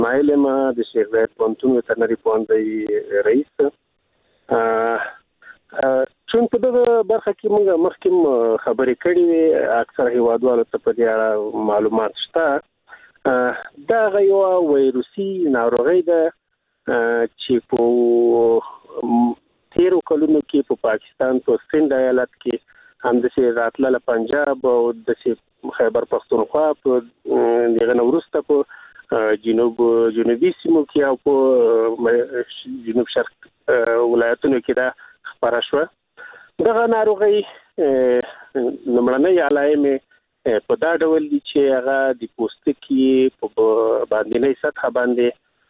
اسماعیل ما د شیخ زاید پوهنتون وترنري پوهنځي رئیس. چون په دغه برخه کې موږ مخکې خبرې کړې وې، اکثر هیوادوالو ته په دې اړه معلومات شته. دا یو ویروسي ناروغي ده چې په تیرو کلونو کې په پاکستان په سند ایالت کې همداسې راتلله پنجاب او داسې خیبر پښتونخوا په دغه نه وروسته په جنوبي سیمو کې او په جنوب شرق ولایتونو کې دا خپره شوه. دغه ناروغي لومړنۍ علایم په دا ډول دي چې هغه د پوستکي په باندنۍ سطحه باندې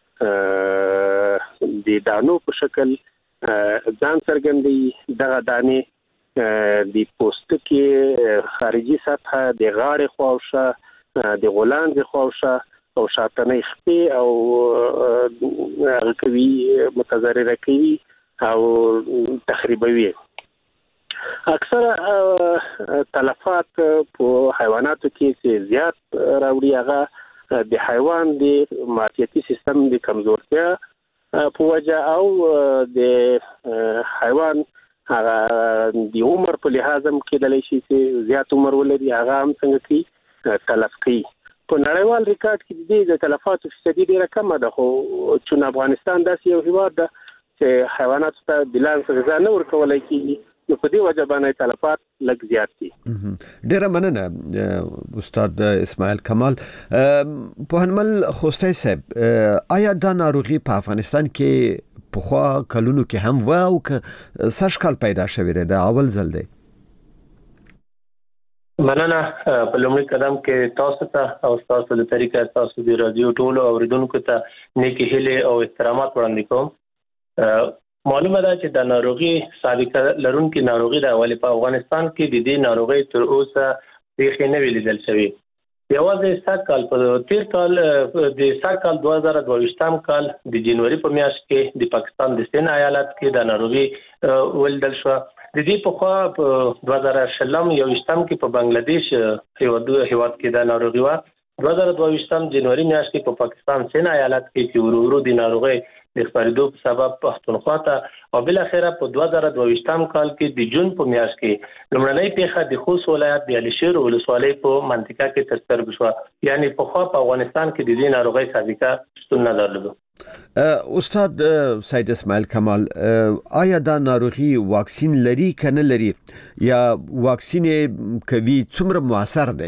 د دانو په شکل ځان څرګندوي. دغه دانې د پوستکي خارجي سطحه د غاړې خواوشا، د غولانځې خواوشا او شاتنۍ خپې او هغه کوي متضرره کوي او تخریبوي. اکثر تلفات په حیواناتو کې چې زیات راوړي هغه د حیوان د معافیتي سیستم د کمزورتیا په وجه او د حیوان هغه د عمر په لحاظ هم کېدلی شي چې زیات عمر ولري، هغه هم څنګه کوي تلف کوي. په نړیوال ریکارډ کې د تلفاتو فیصدي ډیره کمه ده، خو چون افغانستان داسې یو هیواد ده چې حیواناتو ته بلانس غذا نه ورکولی کېږي، نو په دې وجه باندې تلفات لږ زیات دي. ډیره مننه استاد اسماعیل کمال. پوهنمل خوستی صاحب، آیا دا ناروغي په افغانستان کې پخوا کلونو کې هم و او که سږکال پیدا شوې ده، اول ځل دی؟ مننه. په لومړي قدم کې تاسو ته او تاسو د طریقې تاسو د رادیو ټولو اوریدونکو ته نیکی هیلې او احترامات وړاندې کوم. معلومه ده چې د ناروغي سابقه لرونکي ناروغي ده، ولې په افغانستان کې د دې ناروغي تر اوسه پیښې نه وې لیدل شوې. یوازې سږکال په تیر کال د سږکال 2022 کال د جنوري په میاشت کې د پاکستان د سند ایالت کې د ناروغي ولیدل شو. د دې په خوا په 2020 کې په بنگلاديش هیواد کې د ناروغي و. 2022 جنوري میاشت کې په پاکستان سند ایالت کې چې ورو د ناروغي د خپرېدو په سبب پښتونخوا ته او بل اخره په 2022 کال کې د جون په میاشت کې لومړنۍ پیښه د خوست ولایت د علشیر ولسوالۍ په منطقه کې ترسره شوه. یعنی په خوا په افغانستان کې د دې ناروغي سابقه شتون نه درلود. استاد سید اسماعیل کمال، آیا دا ناروغي واکسین لري کنه لري، یا واکسین کوي څومره موثر دی؟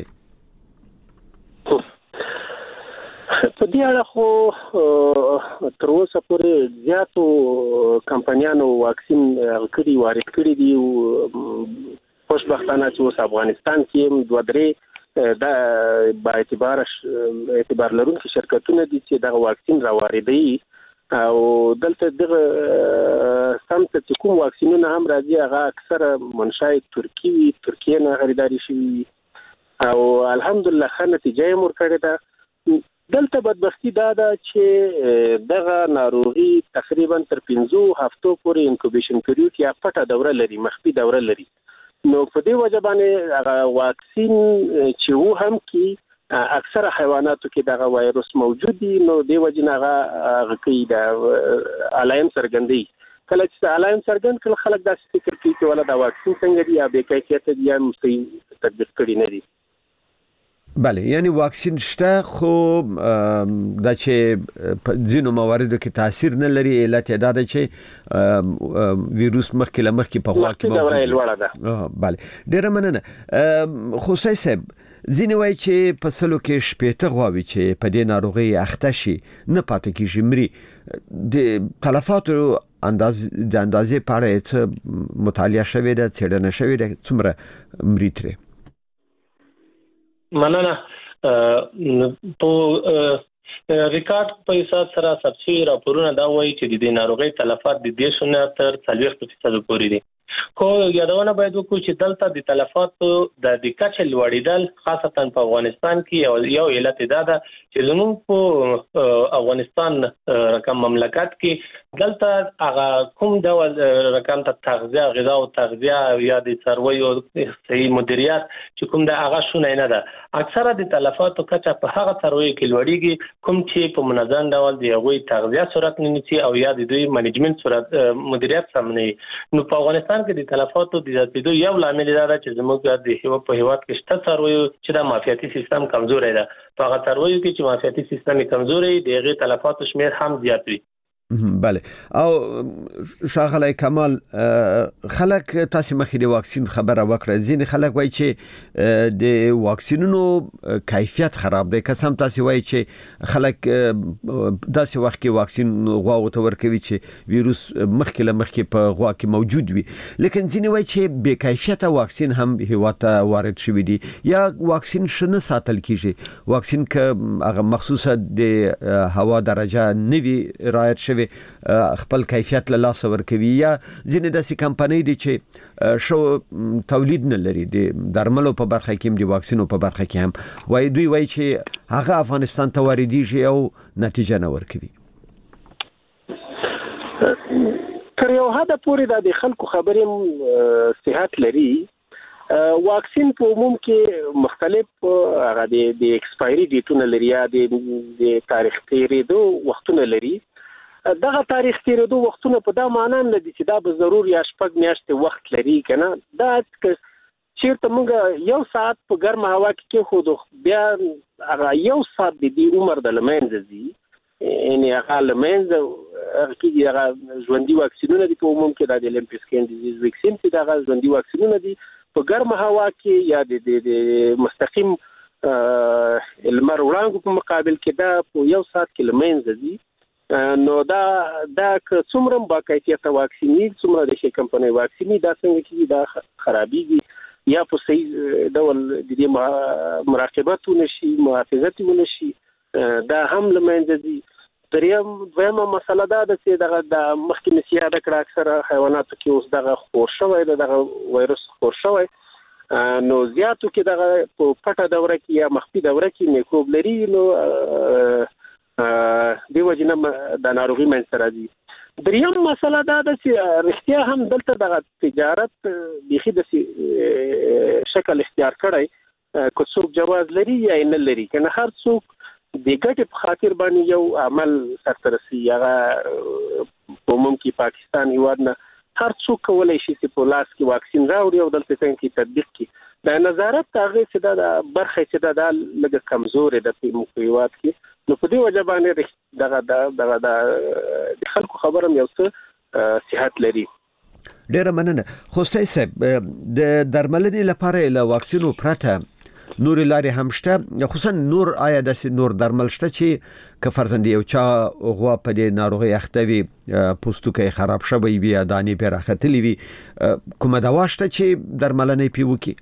په دې اړه خو تر اوسه پورې زیاتو کمپنیانو واکسین کړي وارد کړي دي. خوشبختانه چې اوس افغانستان کې دوه درې دا با اعتبار لرونکي شرکتونه دي چې دغه واکسین راواردوي او دلته دغه سمت چې کوم واکسینونه هم راځي هغه اکثره منشأ ترکیه نه خریداري شوي او الحمدلله ښه نتیجه یې ورکړې ده. دلته بدبختی دا ده چې دغه ناروغي تقریبا تر 5 هفتو پورې انکوبیشن پیریود یا پټه دوره لري، مخفي دوره لري. نو په دې وجه باندې هغه واکسین چې و هم کې اکثره حیواناتو کې دغه وایروس موجود دي، نو دې وجه نه هغه کوي د علایم څرګندوي. کله چې علایم څرګند کړي خلک داسې فکر کوي چې ولا دا واکسین څنګه دی یا بې کیفیته دی یا صحیح تطبیق کړي نه دي. بله، یعنی واکسین شته خو دا چې ځینو مواردو کې تاثیر نه لري، علت دا ده چې ویروس مخکې له مخکې په خوا کې موجود دی. بله، ډیره مننه. خوستی صاحب، ځینې وایي چې په سلو کې 80 غواوې چې په دې ناروغۍ اخته شي نه پاتې کېږي، مري. د تلفاتو د اندازې په اړه څه مطالعه شوې ده، څېړنه شوې ده، څومره مري ترې؟ مننه. په ریکارډ په حساب سره سبسي راپورونه دا وایي چې د ناروغي تلفات د 10 نه تر 40% پورې دي. خو یادونه باید وکړو چې دلته د تلفاتو د کچې لوړېدل خاصتا په افغانستان کې یو علت ده چې زموږ په افغانستان رقم مملکت کې دلته هغه کوم ډول رقم ته تغذیه غذا او تغذیه یا د څارویو صحي مدیریت چې کوم د هغه شونه نه ده. اکثره د تلفاتو کچه په هغه څارویو کې لوړېږي کوم چې په منظم ډول د هغوی تغذیه صورت نه نیسي او یا د دوی منیجمنت صورت مدیریت سم نه. نو په افغانستان کې د تلفاتو د زیاتېدو یو لامل دا ده چې زموږ د هیواد کې شته څارویو چې د معافیتي سیستم کمزوري ده. په هغه څارویو کې چې معافیتي سیستم کمزوري دی هغه تلفاتو شمیر هم زیات وي. بله او شاغله کمال خلک تاسو مخې د واکسین خبره وکړه. ځینې خلک وایي چې د واکسینونو کیفیت خراب دی. قسم تاسو وایي چې خلک داسې وخت کې واکسین غواړي ورکوي چې ویروس مخکې په غوا کې موجود وي، لیکن ځینې وایي چې بې کیفیت واکسین هم هیواد ته وارد شوی دی یا واکسین شنه ساتل کیږي. واکسین که هغه مخصوصه د هوا درجه نوي رعایت شوی خپل کیفیت له لاس ورکوي یا ځینې داسې کمپنۍ دي چې شو تولید نه لري د درملو په برخه کې هم د واکسینو په برخه کې هم وایي دوی وایي چې هغه افغانستان ته واردېږي او نتیجه نه ورکوي. تر یو حد پورې د خلکو خبرې صحت لري. واکسین په عموم کې مختلف هغه د ایکسپایری ډیټونه لري یا د تاریخ تیریدو وختونه لري. دغه تاریخ تیریدو وختونه په دا معنی نه دي چې دا به ضرور یا شپږ میاشتې وخت لري کنه. دا چیرته موږ یو ساعت په ګرمه هوا کې خو بیا هغه یو ساعت د دې عمر د لمنځه دي یعنی هغه لمنځه کې هغه ژوندۍ واکسینونه دي. په عموم کې د الیمپیسکین ډیزیز واکسین چې دا ژوندۍ واکسینونه دي په ګرمه هوا کې یا د مستقیم المر وړانګو په مقابل کې دا په یو ساعت کې لمنځه دي. نو دا څومره با کیفیت واکسینی څومره د شي کمپنۍ واکسینی دا څنګه کې دا خرابېږي یا په صحیح ډول د دې مراقبت ونشي محافظت ونشي دا هم لمنځه دي. دویمه مسله دا ده چې د مخکې نسیه د کړه اکثره حیواناتو کې اوس دغه خور شوی دغه وایرس خور شوی نو زیاتو کې دغه په پټه دوره کې یا مخفي دوره کې میکروب لري نو دی وجنه د ناروغي منځ راځي. دریم مسله دا ده چې رښتیا هم دلته د تجارت بيخي د شکل اختیار کړی که څوک جواز لري یا نه لري کنه. هر څوک د ګټې په خاطر باندې یو عمل سرته رسي. هغه په ممکن پاکستان هیواد نه هر څوک کولای شي چې په لاس کې واکسین راوړي او دلته څنګه تطبیق کړي. د نظارت هغه چې د برخه چې د لږه کمزوري د هیواد کې نو په دې وجه باندې دغه د خلکو خبره یو څه صحت لري. ډیره مننه. خو صاحب د درملنې لپاره له واکسینو پرته نور لارې هم شته، خصوصا نور آیا د نور درمل شته چې که فرضاً یو چا غوا په دې ناروغي اختوي پوستکی خراب شوی وي یا دانې په راختلی وي کومه دوا شته چې درملنې پی وکي؟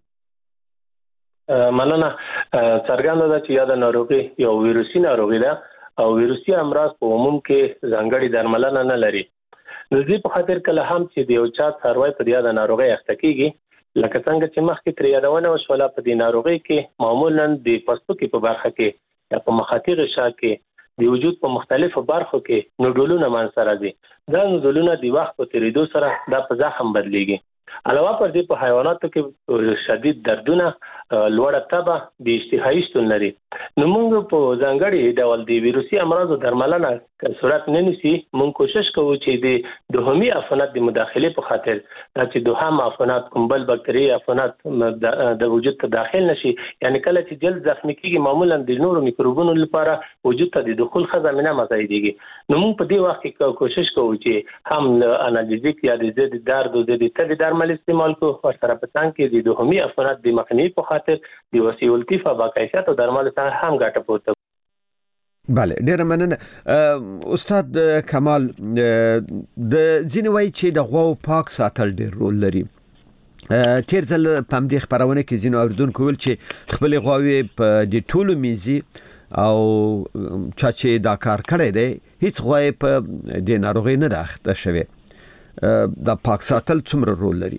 مننه. څرګنده ده چې یا د ناروغي یو ویروسي ناروغي ده او ویروسي امراض په عموم کې ځانګړي درملنه نه لري. د دې په خاطر کله هم چې د یو چا څاروی په دې د ناروغي اخته کیږي لکه څنګه چې مخکې تر یادونه وشوله په دې ناروغي کې معمولاً د پوستکي په برخه کې یا په مخاطي غشا کې د وجود په مختلفو برخو کې نوډولونه منځته راځي. دا نوډولونه د وخت په تیریدو سره دا په زخم بدلیږي. علاوه پر دې په حیواناتو کې شدید دردونه لوړه تبه د اشتهایی شتون لري. نو موږ په ځانګړي ډول د ویروسي امراضو درملنه صورت نه نیسي. موږ کوشش کوو چې د دوهمي عفونت د مداخله په خاطر چې دوهم عفونت کوم بل باکتری عفونت د وجود ته داخل نشي، یعنی کله چې جلد زخمی کیږي معمولا د نورو میکروبونو لپاره وجود ته د دخول خزانه مزایديږي. نو موږ په دې وخت کې کوشش کوو چې هم انالجیک یا د ضد درد او د تبي درمل استعمال کوو او سره په څنګه کې د دوهمي عفونت د مخنیوي په خاطر د وسیله التفا با کیفیت او درمل سره هم ګټه پورته. بله ډیره مننه. استاد کمال د ځینوي چې د غواو پاک ساتل ډیر رول لري. تیر ځل پم دې خبرونه کې ځینو اوردونکو ول چې خپل غواوي په د ټولو میزي او چا چې دا کار کړی دی هیڅ غوای په د ناروغي نه راخته شوی. د پاک ساتل څومره رول لري؟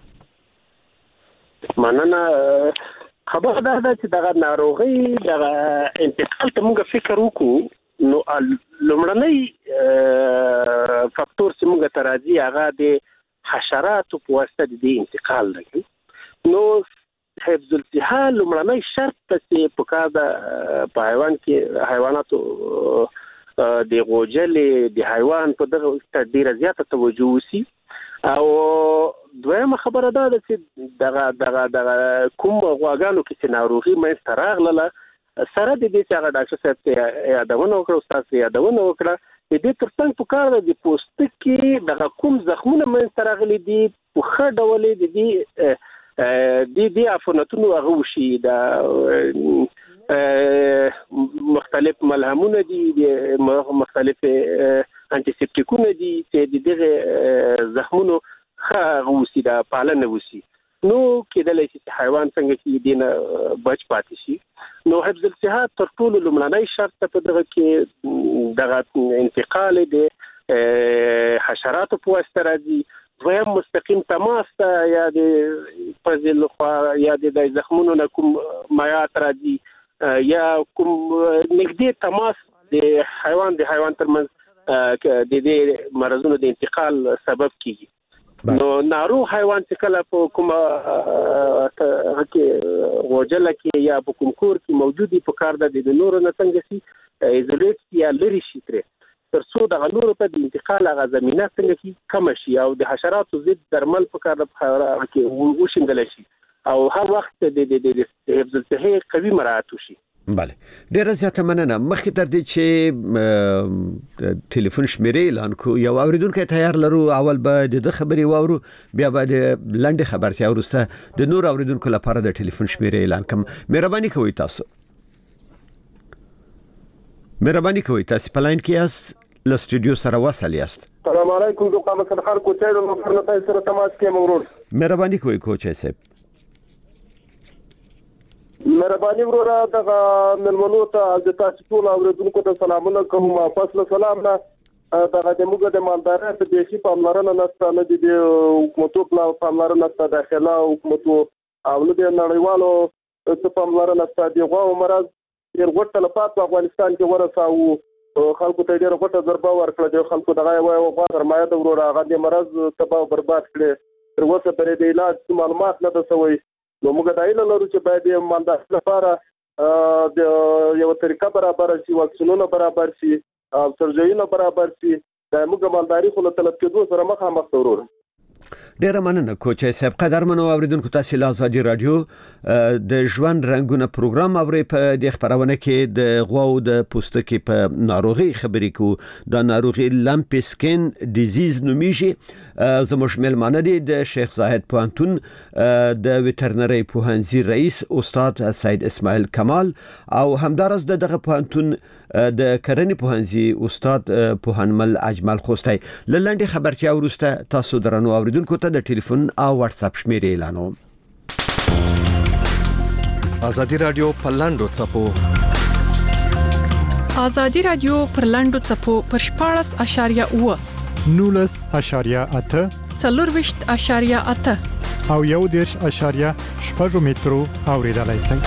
مننه. خبره ده چې دغه ناروغي دغه انتقال ته موږ فکر وکړو نو لومړنی فاکتور چې موږ ته راځي هغه د حشراتو په واسطه د انتقال دی. نو حفظ الصحه لومړنی شرط چې په کار د په حیوان کې حیواناتو د غوجلې د حیوان په دغه ډیره زیاته توجه وسی. او دویمه خبره ده چې دغه کوم غواګانو کې چې ناروغي منځته راغله سره د دې چې هغه ډاکټر صاحب ته یادونه وکړه، استاد ته یادونه وکړه، د دې ترڅنګ په کار د پوستکي دغه کوم زخمونه منځته راغلي دي په ښه ډول د عفونتونو هغه وشي. د مختلف ملهمونه دي، مختلف انټيسپټیکونه دي چې دغه زخمونو ښه وشي، د پالنه وشي. نو کېدلای شي چې حیوان څنګه چې دینه بچ پاتې شي. نو حفظ الصحه تر ټولو لومړنی شرط په دغه کې دغه انتقال د حشراتو په واسطه راځي. دویم مستقیم تماس یا د پزل خو یا د زخمونو نه کوم مایات راځي یا کوم نږدې تماس د حیوان ترمنځ د دې مرزونو د انتقال سبب کیږي. نو ناروغ حیوان چې کله په کومه غوجله کې یا په کوم کور کې موجودي په کار د نورو نه څنګه شي ایزولیټ یا لري شي ترڅو د نورو ته د انتقال هغه زمينه څنګه شي کم شي او د حشراتو ضد درمل په کار کې وشندل شي او هر وخت د حفظ الصحه قوي مراعات وشي. بله، ډیره زیاته مننه. مخکې تر دې چې ټلیفون شمیرې اعلان کو یو اوریدونکو تیار لرو، اول به د خبري واورو، بیا به د لنډه خبرتیا ورسته د نور اوریدونکو لپاره د ټلیفون شمیرې اعلان کوم. مهرباني کوئ تاسو په لاین کې یاست، له سټوډیو سره وصل یاست. السلام علیکم. زه قامت خان کوچای د مفرنه تاسو سره تماس کې مرور. مهرباني کوئ کوچای صاحب. مهرباني وروره دغه ملمنو ته د تاسو ټول اوریدونکو ته سلامونه کوم. فاصله سلام نه دغه د موږ د مالدارۍ په دیشي پاملرنه نشته، نه د حکومتو پاملرنه نشته، داخله حکومتو او نه د نړیوالو څه پاملرنه نشته. د غوا مرض ډېر غټه لپاره په افغانستان کې ورساو، خلکو ته ډېر غټه ضربه ورکړه. د خلکو دغه یو غوا سرمایه د وروره هغه د مرض تباہ او برباد کړي. تر اوسه پرې د علاج معلومات نه ده سوی. نو موږ دا ایله لرو چې باید د مالدارۍ لپاره د یو طریقه برابر شي، واکسینونه برابر شي، سرجریونه برابر شي. دا موږ مالداري خو له طلب کېدو سره مخامخ ورور. ډیره مننه کوچای صاحب. قدرمنو اوریدونکو تاسو له آزادي رادیو د ژوند رنگونه پروګرام اوري. په دې خبرونه کې د غواو د پوستکي په ناروغي خبرې کو. د ناروغي لمپي سکین ډیزیز نومیږي. زموږ ملمانه دي د شیخ زاهد پوهنتون د وټرنری پوهنځي رئیس استاد سید اسماعیل کمال او همدارس دغه پوهنتون د کرنې پوهنځي استاد پوهنمل اجمل خوستای. لنډه خبرتیا ورسته تاسو درنو اوریدونکو ته د ټلیفون او واتس اپ شمیرې اعلانوم. آزادي رادیو پرلاندو چپو آزادي رادیو پرلاندو چپو پر 14.8 19.8 40.8 او 1.8 مترو اوریدلای شئ.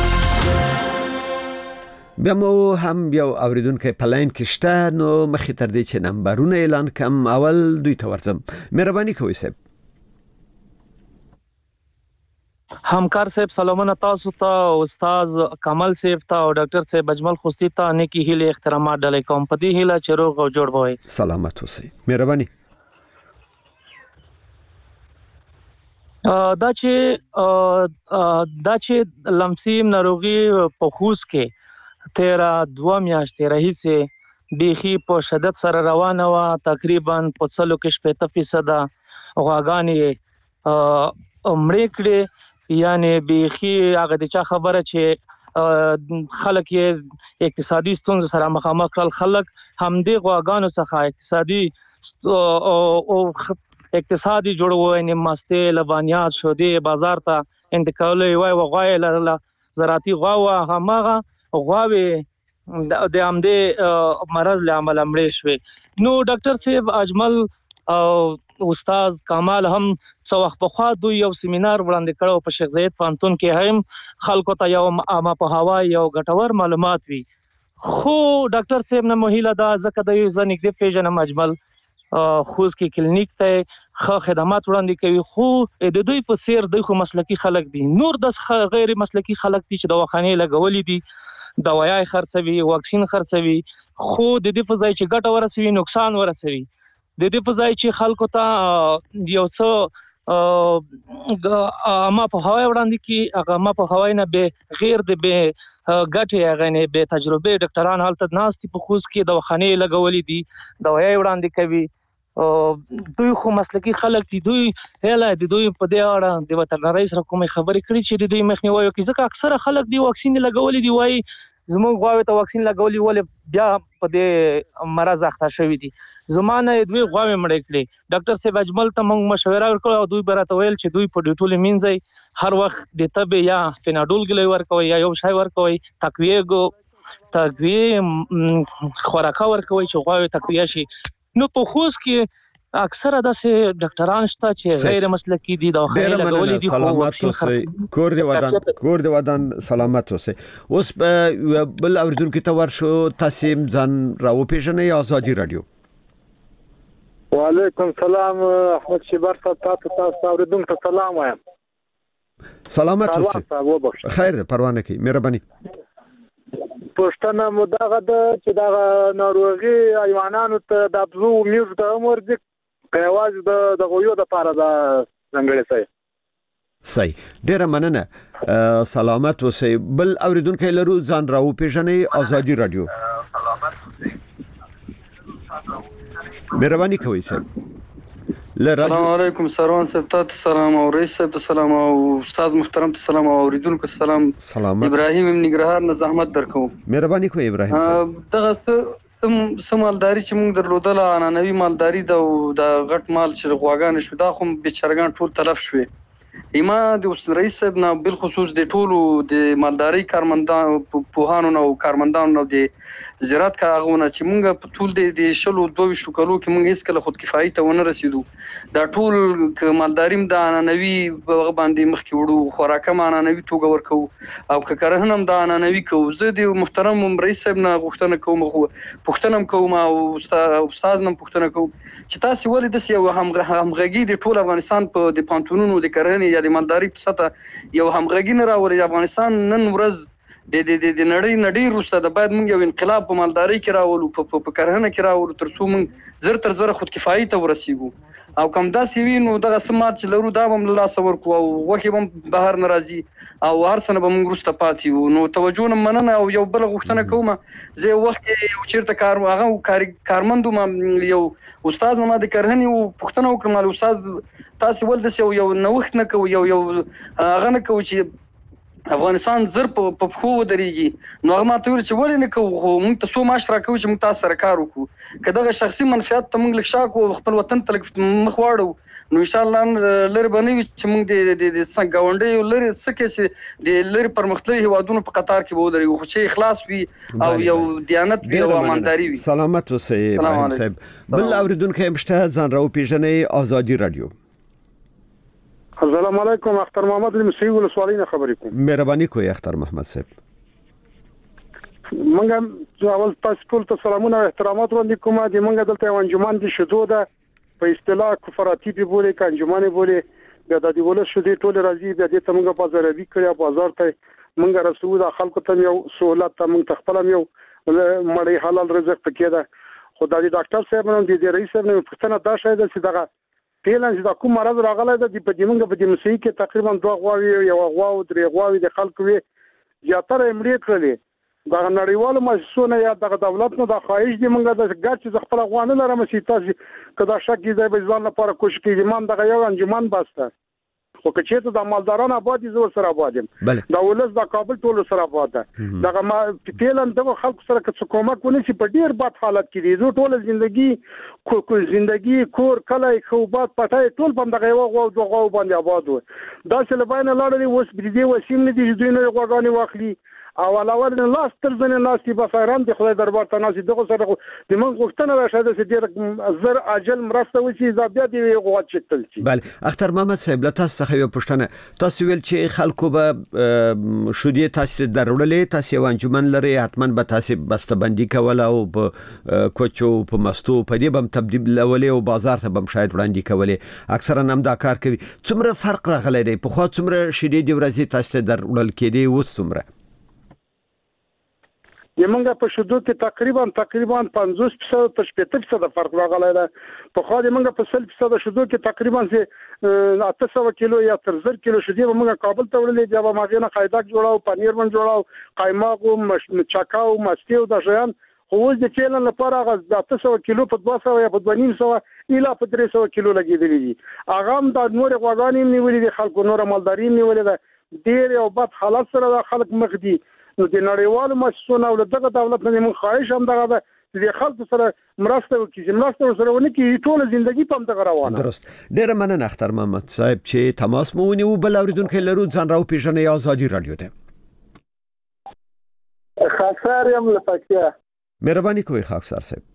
بیا مو هم یو اوریدونکو په لاین کې شته، نو مخې تر دې چې نمبرونه اعلان کم اول دوی ته ورځم. مهرباني کوئ صاحب. همکار صاحب سلامونه تاسو ته، استاد کمال صاحب ته او ډاکټر صاحب اجمل خوستی ته نیکی هیله احترامات ډلې کوم. په دې هیله چې روغ او جوړ وای. سلامت اوسئ. مهرباني. دا چې لمسیم ناروغي په خوست کې 2 میاشتې راهیسې بیخي په شدت سره روانه و. تقریبا په 40% غواګانې مړې کړې. یعنی بیخي هغه د چا خبره چې خلک یې اقتصادي ستونزې سره مخامخ کړل. خلک همدې غواګانو څخه اقتصادي جوړوي، نه مسته لبانیات شودي بازار ته انتقالوي وای وغوای له زراعتي غوا همغه غواوي د امده مرض له عمل مړې شوې. نو ډاکټر صاحب اجمل استاد کمال هم څو وخت په خوا دوی یو سیمینار وړاندې کړو په شیخ زاید پوهنتون کې هم خلکو ته یو عامه پوهاوی یو ګټور معلومات وي خو ډاکټر صاحب نه مهیله دا ځکه د یو ځنګ د پیژنه مجمل خوز کې کلینیک ته ښه خدمات وړاندې کوي خو د دوی په سیر دوی خو مسلکی خلک دي نور د غیر مسلکی خلک دي چې دواخانې لګولې دي دوايي خرڅوي واکسین خرڅوي خو د دې په ځای چې ګټه ورسوي نقصان ورسوي د دې په ځای چې خلکو ته یو څه ما په هواي وړاندې کې هغه ما په هواي نه به غیر د به ګټه هغه نه به تجربه ډاکټران حالت ناستي په خوز کې دواخانې لګولې دي دوايي وړاندې کوي دوی خو مسلکی خلک دي دوی هله د دوی په دې اړه د وترنرۍ سره کومه خبرې کړې چې د دوی مخنیوي کوي ځکه اکثره خلک دی واکسین لګولې دی وای زموږ غواوي ته واکسین لګولې ولې بیا په دې مرز اخته شوی دي زمانه دوی غواوي مړ کړې ډاکټر صاحب اجمل ته موږ مشوره ورکړو او دوی براته ویل چې دوی په ډیټول مینځي هر وخت د تب یا فیناډول ګلې ورکوي یا یو شای ورکوي تقویه خوراکه ورکوي چې غواوي تقویه شي نو په خوز کې اکثره داسې ډاکټران شته چې غیر مسلکی دي دا خیر لګولې دي سلامات اوسئ کور دی ودان سلامات اوسئ اوس بل اوریدونکو ته ورشو تاسو ځان راو پیژنئ ازادي رادیو وعلیکم سلام احمد شبر تاسو اوریدونکو ته سلام وایم سلامات اوسئ خیر پروا نه کی مهرباني پښتنه مدغه د چې دا ناروغي حیوانانو ته د ابزو میوز د عمر د پیواز د غویو د پاره د څنګه صحیح ډیره مننه سلامت اوسئ بل اوریدونکو لرو ځان راو پیژنئ ازادي رادیو مهرباني کوئ سر السلام علیکم سروان صاحب ته سلام او رئیس صاحب ته سلام او استاد محترم ته سلام او اوریدونکو سلام ابراهیم نګرهار نه زحمت درکوم مهرباني کوئ ابراهیم دغه سمالداري چې موږ درلودل انانوي مالداري د غټ مال چې غواګان شو دا خو بیچارهګان ټول تلف شوي ایما د رئیس صاحب نه بل خصوص د ټولو د مالداري کارمندان پوهانو او کارمندانو د زراعت کارغونه چې موږ په ټول د شلو 22 کلو کې موږ هیڅ کله خود کفایت ته ونه رسیدو دا ټول مالداریم د انانوي باندې مخکې وړو خوراکه مانانوي توګه ورکو او که کرهنم د انانوي کو زه د محترم رئیس صاحب نه غوښتنه کوم او استاد نن پوښتنه کوم چې تاسو ولې د یو همغږي د ټول افغانستان په د پانتونونو د کرهنې یا د مالداري په سطح یو همغږي نه راوړي افغانستان نن ورځ د نړۍ روسته د باید موږ یو انقلاب په مالداري کې راولو په کرهنه کې راولو ترڅو موږ زر تر زر خود کفایت ته ورسیږو او کوم داسې وي نو دغه سمات چې لرو دا هم له لاسه ورکو او وخت هم بهر ناراضي او هر څه به موږ روسته پاتې وو نو توجه نه مننه او یو بل غوښتنه کوم زه وخت یو چیرته کارمندو یو استاد ما د کرهنې او پښتنه وکړم استاد تاسو ول د یو نوښت نه کوي یو هغه نه کوي چې افغانستان زر په خو دريږي نو هغه ماته ویل چې ولې نه کوو موږ ته سو معاش راکوي چې موږ تاسو سره کار وکړو کله شخصي منفعت ته موږ لښا کو خپل وطن ته مخ واړو نو ان شاء الله لری بنوي چې موږ د څنګهونډي لری سکه چې د لری پرمختللي هوادونو په قطار کې به ودرېږو خو چې اخلاص وي او یو دیانت وي او امانداري وي سلامت اوسئ ابراهیم صاحب بل اوریدونکو مشته ځان راو پیژنئ ازادي رادیو السلام علیکم اختر محمد المسیح ولسوالۍ نه خبرې کوم مهرباني کوئ اختر محمد صاحب موږ اول تاسو ټول ته سلامونه او احترامات وړاندې کوم د موږ دلته انجمن دي شذو ده په اصطلاح کفراتی به بوله ک انجمن بوله د دې ولې شذې ټول راځي د دې ته موږ بازاروي کړی بازار ته موږ رسول د خلکو ته یو سہولت ته موږ تخپلم یو مړی حلال رزق پکې ده خدای ډاکټر صاحب نن دې رئیس صاحب نو پښتنه دا شاید چې دغه پیلنس دا کوم مرض راغلی د دې موږ په دې مسیح کې تقریبا 2 غواوي یو غواو 3 غواوي د خلکو وي زیاتره امریت کړلې دا نړیوال مؤسسونه یا د دولت نو د خواهش دي موږ د ګټ خپل غوانه لرم چې تاسو کدا شک دې به ځان لپاره کوشش کوي ایمان دغه یو انجمن باسته خو که چېرته د مالداران آبادی زو سره آبادیم دا ولس د کابل ټول سره آباده دغه ما پیلن دغه خلک سره که کومک ونی چې په ډیر بد حالت کې دي زو ټول ژوندۍ کور کله خوبات پټای ټول باندې یو غو دوغه باندې آباد و دا څه لباینه لاړې اوس بریدي وسیم نه دي دوی نه غوګانی واخلي او علاوه نه لاس تر ځنه ناسي بفایران د خدای دربار ته ناسي دغه سره د من غوښتنه راشه د ډیر زر اجل مرسته وشي زابیا دی غوښت چتل شي. بله اختر محمد صاحب له تاسو څخه یو پوښتنه تاسو ویل چې خلکو به شودي تاثیر درولې تاسو یو انجمن لري حتما به تاسو بسته‌بندي کول او په کوچو په مستو په دې بم تبدیل لولې او بازار ته بم شاید وړاندې کولې اکثرا هم دا کار کوي. څومره فرق راغلی دی په خو څومره شیدې د ورځې تاسو درول کېدی و څومره یمنګ په شودو کې تقریبا 50% تر 70% فرق راغلی دی. په خو د منګ په 100% شودو کې تقریبا 800 کیلو یا تر 1000 کیلو شودې موږ کابل ته وړلې چې به ماغه نه قایدک جوړاو پنیر من جوړاو قایماق او چاکاو مستي او د ژوند خو د چیلن لپاره غز 800 کیلو په 200 یا په 250 اله په 300 کیلو لګیدلې دي. هغه هم د نور غواګانی نیولې دي خلکو نور مالداري نیولې ده ډیر او بد حالت سره خلک مخ دي. نو د نړیوالو مؤسسونو او دغه دولت نه موږ خواهش هم دغه د خلکو سره مرسته وکړي مرسته سره ونه کې ټول ژوندۍ په دغه روانه. درست ډیر مننه اختر محمد صاحب چې تماس مو ونیو بل اوریدونکو لرو ځان راو پیژنې آزادي رادیو ته. خاصار یم لپاره مهرباني کوئ خاصار صاحب.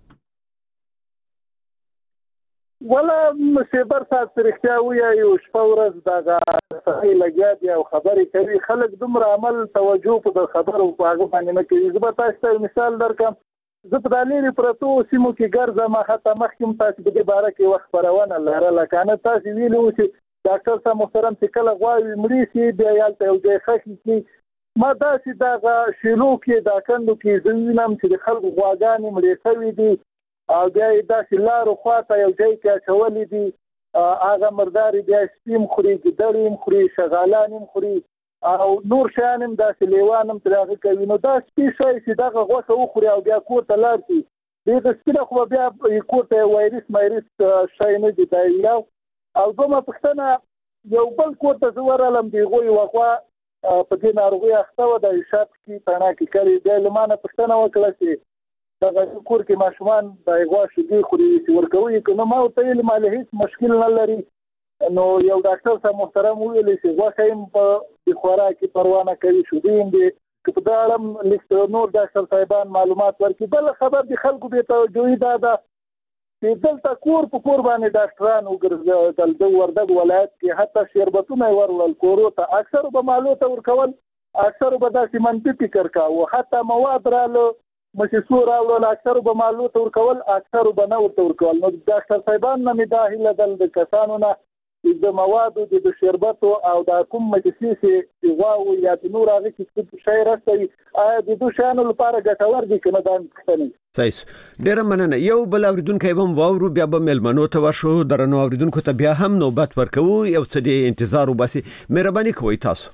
ولا مصیبر سات رښتیا ویا یو شپه ورځ دغه صحیح لګیا دی او خبرې کوي خلک دومره عمل توجه په خبرو په هغه باندې نه کوي. زه به تاسو ته مثال درکم زه په دالې پرتو سیمو کې ګرځم ما حتی مخکې تاسو په دې باره کې وخت پرونه لرله کنه تاسو ویلو چې ډاکټر صاحب محترم چې کله غواړي مړی شي بیا یالته یو ځای خښي کی ما داسې دغه شیلو کې دا کندو کې زوینم چې د خلکو غواګانې مړې شوي دي او بیا داسې لارو خواته یو ځای کې اچولي دي هغه مرداري بیا سپیم خوري ګدړې خوري شغالان خوري او نور شیان هم داسې لیوان هم تر هغه کوي. نو دا سپي شی چې دغه غوښه وخوري او بیا کور ته لاړ شي دغه سپینه خو بیا کور ته وایرس شی نه دی دا یو او دومره پښتنه یو بل کور ته ورالم دی غوي وخوا په دې ناروغي اخته و د شات کې تانا کې کړي د لمانه پښتنه وکړه چې دغه کور کې ماشومان د غواښ دی خوري چې ورکوي کنه ما ته یې مالي هیڅ مشکل نه لري. نو یو ډاکټر صاحب محترم ویل چې غواښ هم په خوراکي پروانه کوي شو دین دی په دا اړه لیست نور ډاکټر صاحبان معلومات ورکړي. بل خبر د خلکو به توجهي دا چې دلته کور په کور باندې ډاکټران وګرځول د وردګ ولایت کې حتی شربتونه ورول کورو ته اکثر به معلومات ورکول اکثر به داسې منفي فکر کاوه حتی مواد رالو مشهور راول اکثر به معلومات ورکول اکثر به نه ورکول. نو ډاکټر صاحبان نه مداهله د کسانو نه د موادو د شربتو او د کوم مجلسي واو یا د نور هغه چې شی راځي آیا د دوه شانو لپاره ګټور دي کنه دا څنګه صحیح. ډیر مننه یو بل اوریدونکو هم واورو بیا به ملمنو ته ورشو درنو اوریدونکو ته بیا هم نوبت ورکو یو څه د انتظار وباسي. مهرباني کوئ تاسو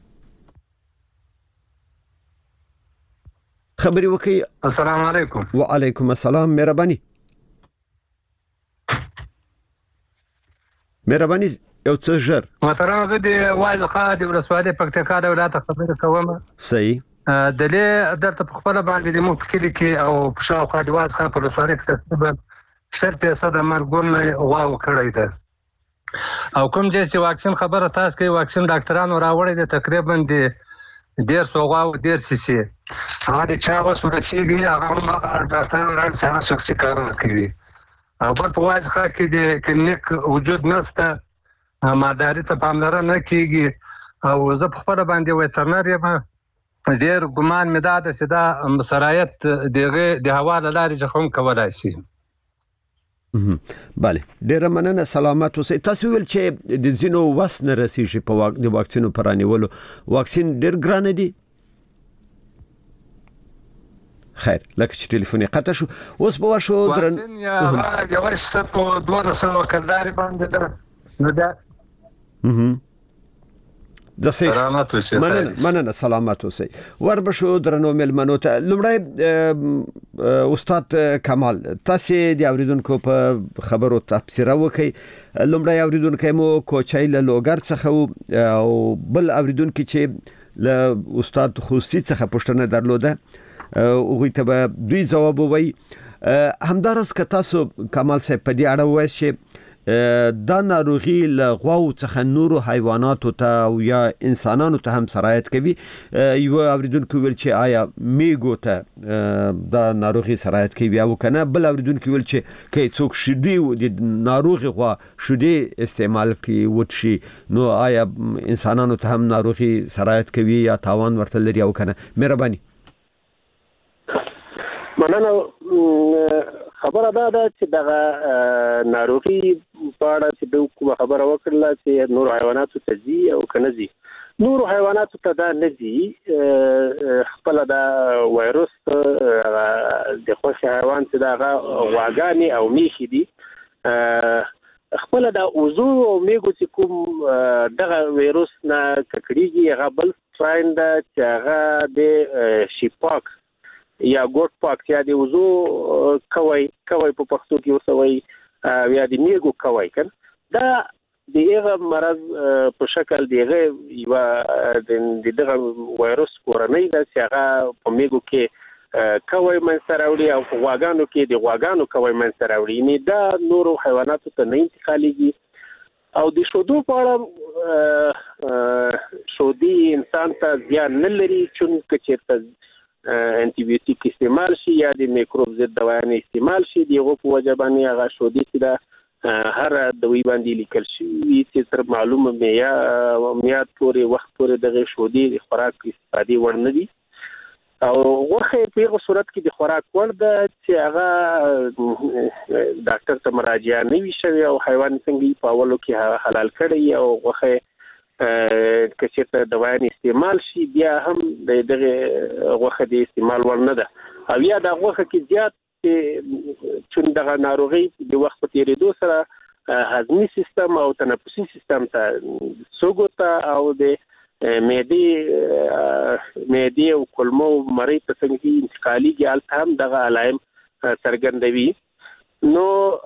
خبري وکي. السلام علیکم. وعلیکم السلام. مهرباني یو څه ژر محترم زه د وایزخه د ولسوالۍ پکتیکا د ولایت خبره کوم. صحیح. د دې درته په خپل باندې د مو کلی کې او په شاوخوا د وایزخه په ولسوالۍ کې تقریبا 100% مرګونه واو کړی ده او کوم چې واکسین خبره تاسو کوي واکسین ډاکټرانو راوړی د تقریبا د ډیر سوغا او ډیر سیسي هغه د چا اوس ورسیږي هغه ما ډاکټر راځي څنګه شخصي کارونه کوي او په وایزخه کې د کلینیک وجود نشته ماداري ته پاملرنه نه کیږي او زه په خپل باندې وترنر یم ډیر ګمان مې دا چې دا سرایت د هوا لارې ځخم کولای شي. بله ډیر مننه سلامت اوسئ. تاسو ویل چې د زینو وس نه رسیږي په د واکسینو پرانیولو واکسین ډیر ګران دی. خیر لکه چې ټلیفون قطع شو اوس به ورشو درن واکسین یا یو څه په 200 کلداري باندې ده نو دا سلامت اوسئ. مننه سلامت اوسئ. وربشو درنو ملمنو ته لمړی استاد کمال تاسو د اوریدونکو په خبرو تفسیر وکي. لمړی اوریدونکو مو کوچای له لوګر څخه او بل اوریدونکو چې له استاد خوستی څخه پوښتنه درلوده او ته به دوی جواب وای. همدارس که تاسو کمال صاحب په دې اړه وایي چې دا ناروغي له غواو څخه نورو حیواناتو ته او یا انسانانو ته هم سرایت کوي. یو اوریدونکو ویل چې آیا میګو ته دا ناروغي سرایت کوي او کنه. بل اوریدونکو ویل چې کې څوک شیدې د ناروغي غوا شیدې استعمال کوي وټشي نو آیا انسانانو ته هم ناروغي سرایت کوي یا تاوان ورته لري او کنه. مهرباني. مننه. خبره ده چې دغه ناروغي په اړه چې د کومه خبره وکړله چې نور حیواناتو ته ځي او کنه ځي. نور حیواناتو ته دا نه ځي. خپل دا وایروس د خوښ حیوان چې دغه غواګانې او میخي دي خپل دا اوزو او میګو چې کوم دغه وایروس نه ککړیږي هغه بل ستراین ده چې هغه د شیپاکس یا ګوټ پاکس یا د وزو کوي په پښتو کې وسوي یا د میګو کوي کن دا دغه مرض په شکل دغه یو دغه وایروس کورنۍ ده چې هغه په میګو کې کوي منسراوړي او په غواګانو کې د غواګانو کوي منسراوړي. نه دا نورو حیواناتو ته نه انتقالېږي او د شودو په اړه شودي انسان ته زیان نه لري چې چیرته انټي بیوټیک استعمال شي یا د میکروب ضد دوايانې استعمال شي دغه په وجه باندې هغه شودي چې دا هر دوی باندې لیکل شي چې تر معلومه میاد پورې وخت پورې دغه شودي د خوراک استفادې ور نه دي او وخت په هغه صورت کې د خوراک ور ده چې هغه ډاکټر ته مراجعه نه وي شوی او حیوان څنګه په اولو کې حلال کړي او وخت کچته دوايان استعمال شي بیا هم دغه غوخه د استعمال ورنه ده او یا د غوخه کې زیات چې دغه ناروغي د وخت په تیریدو سره هضمي سیستم او تنفسي سیستم ته سوګوتا او د معدې او کولمو مرۍ ته څنګه انتقالي حالت هم دغه علائم څرګندوي. نو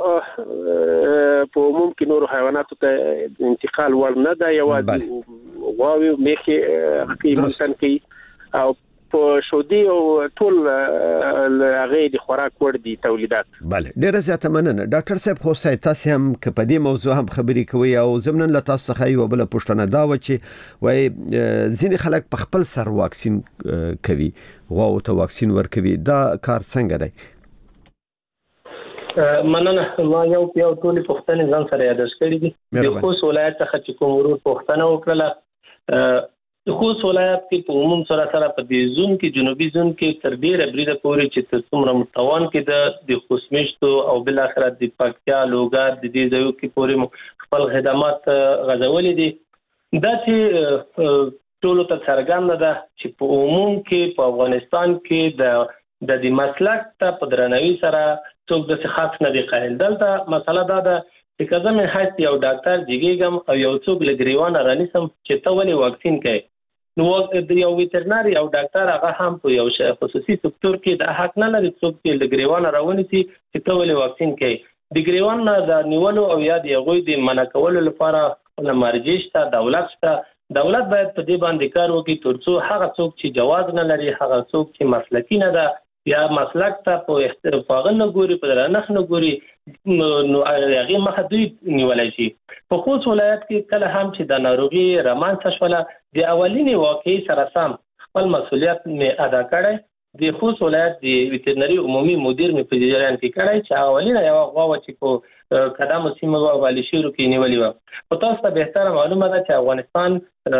په عموم کې نور حیواناتو ته انتقال ورنه ده یوازې غواوې میخي کې ممکن کې او په شودي او ټول هغه د خوراک ور دي تولیدات. بله ډیره زیاته مننه ډاکټر صاحب. خو سای تاسو هم که په دې موضوع هم خبرې کوي او زمنن له تاسو څخه یو بل پوښتنه دا و چې وای ځینې خلک په خپل سر واکسین کوي غواو ته واکسین ورکوي دا کار څنګه دی؟ مننه. ما یو ټولې پوښتنې ځان سره یاداش کړې دي. د خوست ولایت څخه چې کوم ورور پوښتنه وکړه د خوست ولایت کې په عموم سره په دې زون کې جنوبي زون کې تر ډیره بریده پورې چې تر څومره متوان کې د خوست میشتو او بل اخر د پکتیا لوګر د دې ځایو کې پورې خپل خدمات غځولې دي. دا چې ټولو ته څرګنده ده چې په عموم کې په افغانستان کې د دې مسلک ته په درنوي سره څوک د خاص نه دی قائل. دلته مسله دا ده چې کله مې حتی یو ډاکټر جګیږم او یو څوک لګریوان رانیسم چې ته ولې واکسین کوي نو د یو ویټرنری او ډاکټر هغه هم په یو خصوصي سکتور کې د حق نه لري څوک چې لګریوان راونیسي چې ته ولې واکسین کوي. د ګریوان نه د نیولو او یا د غوي د منع کولو لپاره مرجع شته دولت شته. دولت باید په دې باندې کار وکړي ترڅو هغه څوک چې جواز نه لري هغه څوک چې مسلکی نه ده یا مسلک ته په احترافغه نه ګوري په درنخ نه ګوري نو هغه مخه دوی نیولای شي. په خوست ولایت کې کله هم چې د ناروغي رامنځته شوله د اولینی واقعي سره سم خپل مسولیت مې ادا کړی. د خوست ولایت د ویټرنری عمومي مدیر مې په جریان کې کړی چې اولینه یو غوا چې په قدم سیمه او والی شیرو کې نیولې و. په تاسو ته به تر معلومه ده چې افغانستان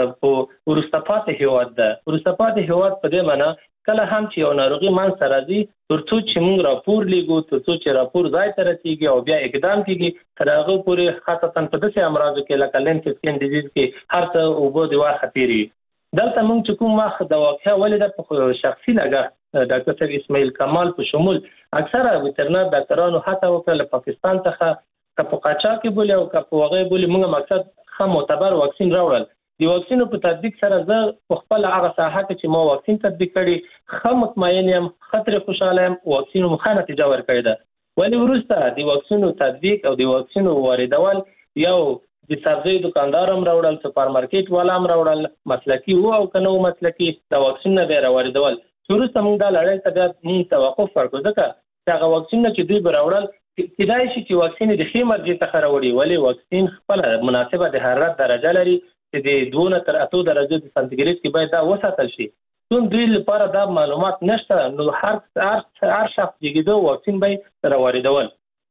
په ورستپات هیواد ده. ورستپات هیواد په دې معنی کله هم چې یو ناروغي مان سره دي ترڅو چې موږ راپور لیږو ترڅو چې راپور ځای ته رسیږي او بیا اقدام کیږي تر هغه پورې خاصتا په داسې امراضو کې لکه لینفسکین ډیزیز کې هر څه اوبو دی واخه تیری. دلته موږ چې کوم وخت د واقعیا ولې د شخصي لګه ډاکټر صاحب اسماعیل کمال په شمول اکثره ویټرنر ډاکټرانو حتی وکړه پاکستان څخه کپو قاچا کې بولی او کپو هغه بولی موږ مقصد خه معتبر واکسین راوړل. د واکسینو په تطبیق سره زه په خپل هغه ساحه کې چې ما واکسین تطبیق کړي خه مطمئن یم خطر خوشاله یم واکسینو مخه نتیجه ورکړې ده. ولی وروسته د واکسینو تطبیق او د واکسینو واردول یو د سبزی دکاندار هم راوړل سپر مارکیټ والا هم راوړل مسلکی وو او کنه مسلکی د واکسین نه به راوړل. وروسته موږ د لړۍ ته موږ توقف ورکړو ځکه چې هغه واکسین چې دوی راوړل کېدای شي چې واکسین د ښې مرجع څخه راوړي، ولې واکسین خپل مناسبه د حرارت درجه لري چې د 2 تر 8 درجو د سانتیګریډ کې باید دا وساتل شي. نو دوی لپاره دا معلومات نشته، نو هر شخص جګیدو واکسین به راوړیدول.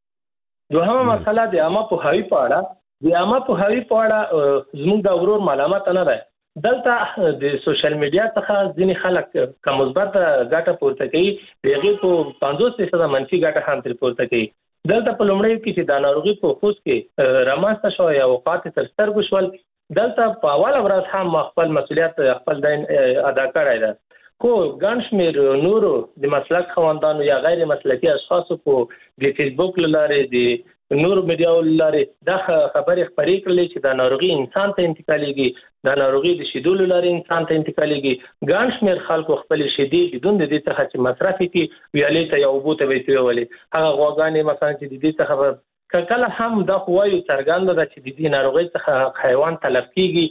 دوهمه مسله د عامه پوهاوي په اړه. د عامه پوهاوي په اړه زموږ د ورور معلومات نه ده. دلته د سوشل میډیا څخه ځینې خلک کوم مثبت ګټه پورته کوي، دغه په 50% منفي ګټه هم تر پورته کوي. دلته په لومړی کې چې د ناروغي په خوځ کې رامنځته شو یا وقات تر سترګو شول، دلته په اول ورځ هم خپل مسولیت خپل دین ادا کړی ده. خو ګڼ شمېر نورو د مسلک خواندانو یا غیر مسلکي اشخاصو په د فیسبوک لارې د نور میډیاو لارې دا خبرې خپرې کړلې چې دا ناروغي انسان ته انتقالېږي، دا ناروغي د شیدو لارې انسان ته انتقالېږي. ګڼ شمېر خلکو خپل شیدې بدون د دې څخه چې مصرف کړي ویالې ته یا اوبو ته ویولې. هغه غواګانې مثلا چې د دې څخه کله هم دا خو څرګنده ده چې د دې ناروغۍ څخه حیوان تلف کیږي،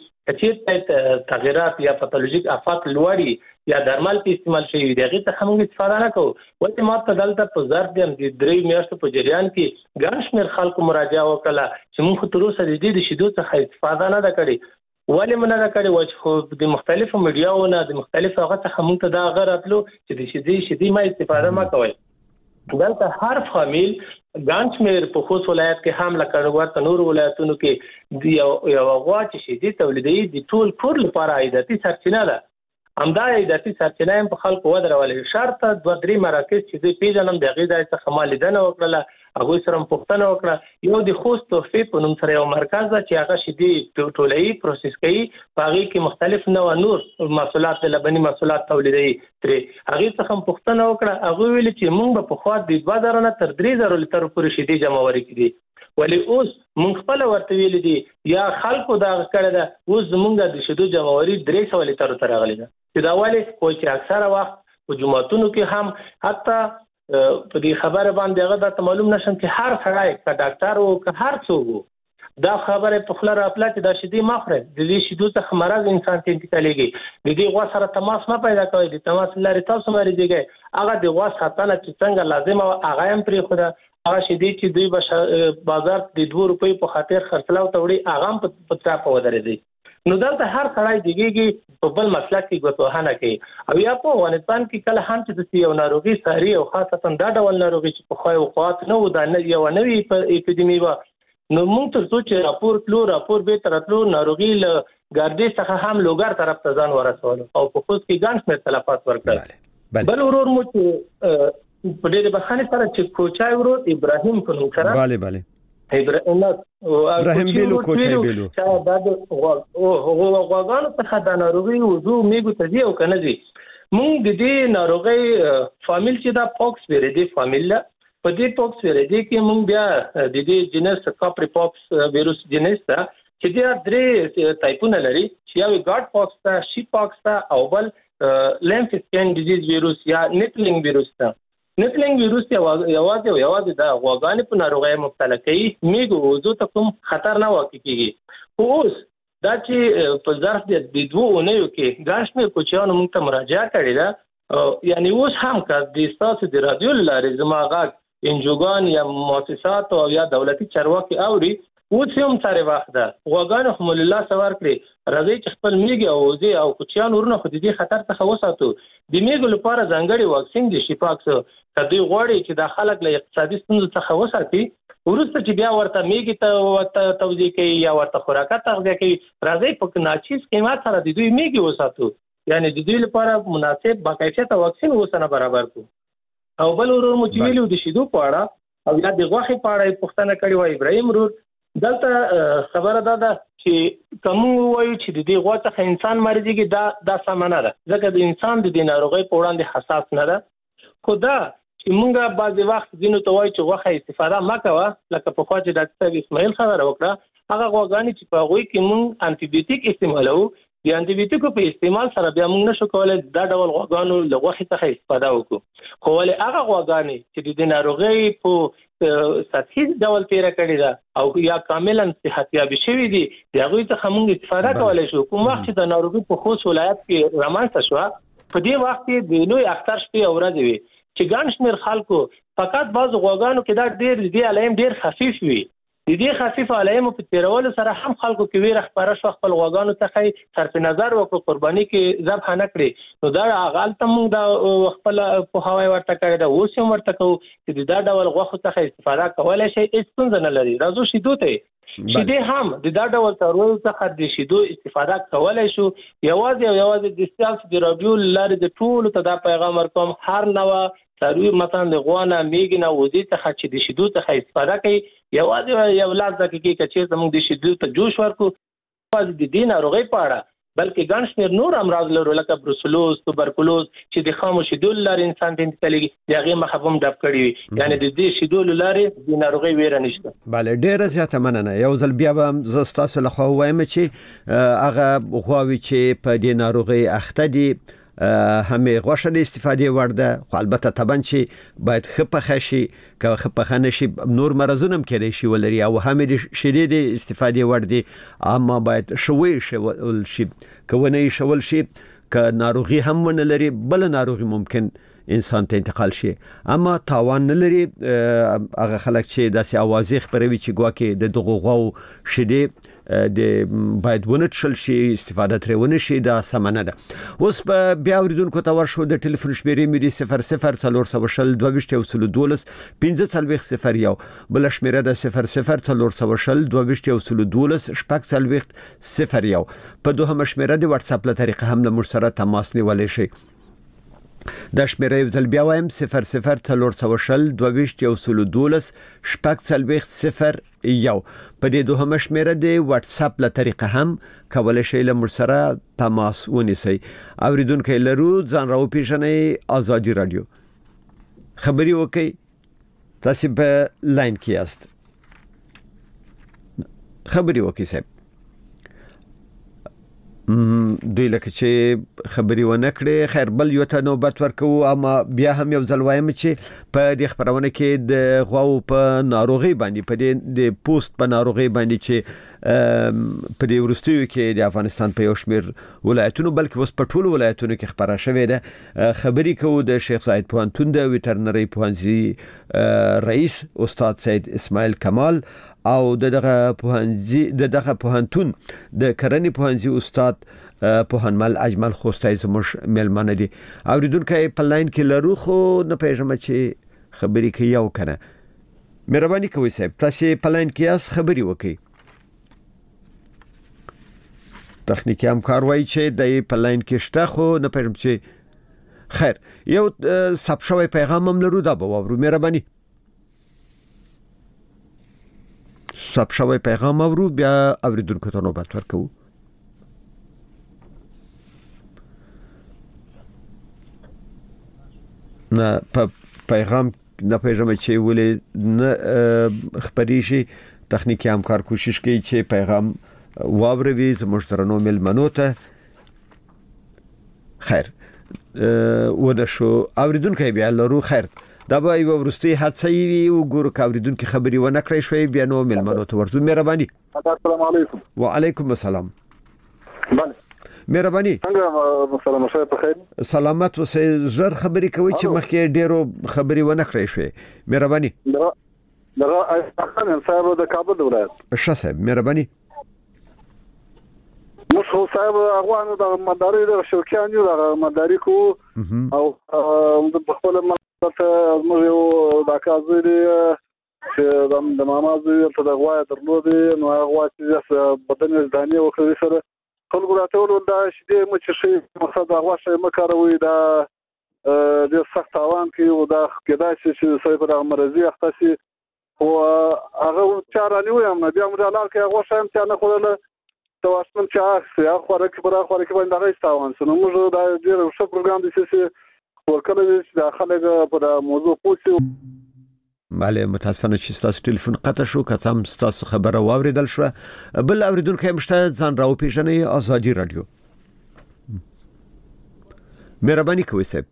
چې تغیرات یا پاتولوژیک آفات لوړي یا درمل په استعمال شي دغه څخه موږ استفاده نه کوو. ولې ما ته دلته په ظرف د 3 میاشتو په جریان کې ګڼ شمېر خلکو مراجعه وکړه چې موږ تر اوسه د دې د شیدو څخه استفاده نه ده کړې. ولې موږ نه کړې؟ چې د مختلفو میډیاونو د مختلفو هغه څخه موږ ته دا غراتلو چې د شیدې ما استفاده ما کوي. دلته هر فامیل ګڼ شمېر په خوست ولایت کې هم لکه ورته نور ولایتونو کې د یو غوا چې شیدې تولیدوي د ټول کور لپاره عایداتي سرچینه ده. همدا عایداتي سرچینه هم په خلکو ودرولې. شرط 2-3 مراکز چې دوی پیژنم د هغې ځای څخه ما لیدنه وکړله، هغوی سره م پوښتنه وکړه. یو د خوست تحفې په نوم سره یو مرکز ده چې هغه شیدې ټولوي، پروسس کوي، په هغې کې مختلف نوع نور محصولات د لبني محصولات تولیدوي. ترې هغې څخه م پوښتنه وکړه، هغوی ویلي چې موږ به پخوا د 2000 نه تر 3000 لیتر پورې شیدې جمعوري کړي، ولې اوس موږ خپله ورته ویلي دي یا خلکو دا کړې ده. اوس زموږ د شیدو جمعوري 300 لیترو ته راغلې ده. چې دا ولې وایي چې اکثره وخت په جوماتونو کې هم حتی په دې خبره باندې هغه درته معلوم نشم چې هر سړی که ډاکټر و که هر څوک و دا خبره په خوله راپله چې دا شیدې مه خورئ، د دې شیدو څخه مرض انسان ته انتقالېږي. د دې غوا سره تماس مه پیدا کوئ، د تماس له لارې تاسو مریضېږئ. هغه د غوا ساتنه چې څنګه لازمه وه هغه هم پرېښوده. هغه شیدې چې دوی به بازار د 2 روپۍ په خاطر خرڅلاو ته وړي هغه هم په ټاپه ودرېدی. نو دلته هر سړی دیږي په بل مسلک کې ګوتوهانه کوي. او یا په افغانستان کې کله هم چې د یو ناروغي ساري او خاصتا دا ډول ناروغي چې په خوای وقات نه و دا یو نوې اپیډیمي وه، نو موږ تر څو چې راپور به تر اتلو ناروغي له ګاردې څخه هم لوګر طرف ته ځان ورسول او په خوست کې ګڼ شمېر تلفات ورکړل. بل ورور مو چې په ډېرې بخښنې سره چې کوچای ورور ابراهیم په نوم سره ابراهیم بیلو کوچای بیلو چې دا د غواګانو څخه د ناروغي وضو میګو ته دی او کنه دی. موږ د دې ناروغي فامیل چې دا پوکس ویریدي فامیل په دې پوکس ویریدي کې موږ بیا د دې جنس کاپری پوکس ویروس جنس ته چې دا 3 ټایپونه لري چې یو ګاډ پوکس ته، شي پوکس ته او بل لیمف سکین ډیزیز ویروس یا نیټلینګ ویروس ته. نیټلینګ ویروس یوازې د غواګانو په ناروغۍ مبتلا کوي، میګو وضو ته کوم خطر نه واقع کیږي. خو اوس دا چې په ظرف د 2 اونیو کې ګڼ شمېر کوچیانو موږ ته مراجعه کړې ده، یعنی اوس هم که د ستاسو د رادیو له لارې زما غږ انجوګان یا مؤسسات او یا دولتي چارواکي اوري، اوس هم ساري وخت ده غواګانو هم الله سوار کړي راځي چې خپل میږي او وزې او کوچیان ورونه خو د دې خطر څخه وساتو. د میږو لپاره ځانګړي واکسین د شیپاکس که دوی غواړي چې دا خلک له اقتصادي ستونزو څخه وساتي، وروسته چې بیا ورته میږي ته توضیح کوي یا ورته خوراکه تغذیه کوي، راځي په ناچیز قیمت سره د دوی میږي وساتو، یعنی د دوی لپاره مناسب باکیفیته واکسین وسنه برابر کو. او بل ورور مو چې ویلو د شیدو په اړه او یا د غوښې په اړه پوښتنه کړې وه ابراهیم ورور، دلته خبره دا ده چې کوم وایو چې د دې غوا څخه انسان مریضېږي دا سمه نه ده، ځکه د انسان د دې ناروغۍ په وړاندې حساس نه ده. خو دا چې موږ بعضې وخت ځینو ته وایو چې غوښه استفاده مه کوه، لکه پخوا چې ډاکټر صاحب اسماعیل خبره وکړه، هغه غواګانې چې په هغوی کې موږ انټي بیوټیک استعمالوو، د انټي بیوټیکو په استعمال سره بیا موږ نشو کولی دا ډول غواګانو له غوښې څخه استفاده وکړو. خو ولې هغه غواګانې چې د دې ناروغۍ په سطحي ډول تیره کړې ده او یا کاملا صحتیابي شوي دي، د هغوی څخه موږ استفاده کولی شو. کوم وخت چې د ناروغي په خوست ولایت کې رامنځته شوه، په دې وخت کې د لوی اختر شپې او ورځې وي چې ګڼ شمېر خلکو فقط بعض غواګانو کې دا ډېر دي علائم ډېر خفیف وي. د دې خفیف علائم په تیرولو سره هم خلکو کې ویره خبره شو خپل غواګانو څخه صرف نظر وکړو قرباني کې ذبح نه کړي. نو دا اغال ته موږ دا خپل په هواي ورته کړی دا اوس هم ورته کوو چې دا ډول غوښه څخه استفاده کولای شي هیڅ څه نه لري. راځو شیدو ته شیدې هم د دا ډول ترول څخه د شیدو استفاده کولای شو. یوازې د سیاست د رادیو لارې د ټولو ته دا پیغام ورکوم هر نوه سروي مثلا د غوانه میګنه وزي څخه چې د شیدو څخه استفاده کوي یوازې یو لاس دقیقې کې چې موږ د شیدو ته جوش ورکو د دې ناروغۍ په اړه بلکې ګڼ شمېر نور امراض لرو لکه بروسلوز توبرکلوز چې د خامو شیدو لارې انسان ته انتقالېږي د هغې مخه هم ډب کړي وي. یعنې د دې شیدو لارې د ناروغۍ ویره نشته. بله ډېره زیاته مننه. یو ځل بیا به زه ستاسو لخوا ووایم چې هغه غواوې چې په دې ناروغۍ اخته دي همې غوښه د استفادې وړ ده خو البته طبعا چې باید ښه پخه شي که ښه پخه نه شي نور مرضونه هم کېدای شي ولري او همې د شیدې د استفادې وړ دي اما باید شول شي که ونه شول شي که ناروغي هم ونه لري بل ناروغي ممکن انسان ته انتقال شي اما تاوان نه لري. هغه خلک چې داسې اوازې خپروي چې ګواکې د دغو غواو شیدې د باید ونه څښل شي استفاده ترې ونه شي دا سمه نه ده. اوس په بیا اوریدونکو ته ورشو د ټلیفون شمیرې مې 00 412 15 بل شمیره ده 00 412 15 په دوهم شمیره د واتس اپ له طریقې هم له موږ سره تماس نیولی شي. دا شمیره یو ځل بیا وایم 00 412 15 په دې دوهمه شمیره د واتس اپ له طریقې هم کولای شئ له موږ سره تماس ونیسئ. اوریدونکو لرو ځان راوپېژنئ ازادي رادیو خبري وکړئ تاسو په لاین کې یاست خبري وکړئ صاحب. دوی لکه چې خبري ونه کړې خیر بل یو ته نوبت ورکو اما بیا هم یو ځل وایم چې په دې خبرونه کې د غواو په ناروغي باندې په د پوست په ناروغي باندې چې په دې ورستیو کې د افغانستان په یو شمېر ولایتونو بلکې اوس په ټولو ولایتونو کې خبره شوې ده. خبري کوو د شیخ زاید پوهنتون د ویټرنري پوهنځي رئیس استاد سید اسماعیل کمال او دغه پوهنتون د کرنې پوهنځي استاد پوهنمل اجمل خوستای زموږ مېلمانه دي. اوریدونکو په لاین کې لرو خو نه پېژنم چې خبري کوي او کنه. مهرباني کوئ صاحب تاسو په لاین کې یاست خبري وکړئ. تخنیکی همکار وایي چې د په لاین کې شته خو نه پېژنم چې خیر یو ثبت شوی پیغام هم لرو دا به واورو. مهرباني ثبت شوی پیغام اورو بیا اوریدونکو ته نوبت ورکوو. نه په پیغام نه پیغام چې ولې نه خبري شي تخنیکی همکار کوشش کوي چې پیغام واوروي زموږ درنو مېلمنو ته. خیر ودا شو اوریدونکو بیا لرو. خیر دا به یو ورستي حادثه وي وګورو کاوریدونکو خبري ونه کړی شوی بیا نو مېلمنو ته ورته. مهرباني. السلام علیکم. وعلیکم السلام. بله مهرباني. څنګه سلام شه په خیر سلامت اوسئ. زر خبري کوي چې مخکې ډیرو خبري ونه کړی شوی. مهرباني. دغه احسان صاحب د کابل ولایت ښه صاحب مهرباني. مو صاحب اغوانو د مداري د شوکیان یو د مداري کو او د خپل ملت موږ یو د کازري چې د ماما زوی ته د غوای درلودي نو هغه چې بدن ځاني او خو سره خلکو راته ول دا شې مچ شي مقصد هغه شي مکروي دا د سخت تاوان کې او دا کېدای شي چې سوي پر مرزي اختصي او هغه چارانه ویم بیا موږ لار کې هغه شایم چې نه خوله تواسن چې هغه خورکه باندې هغه استاوان سنو موږ دا ډیر ښه پروګرام دي چې ورکړل چې داخله په موضوع پوښتنه. بله متاسفانه چې تاسو ټلیفون قطع شو که سم تاسو خبره واوریدل شو. بل اوریدونکو هم شته ځان راو پیژنې ازادي رادیو. مهرباني کوئ صاحب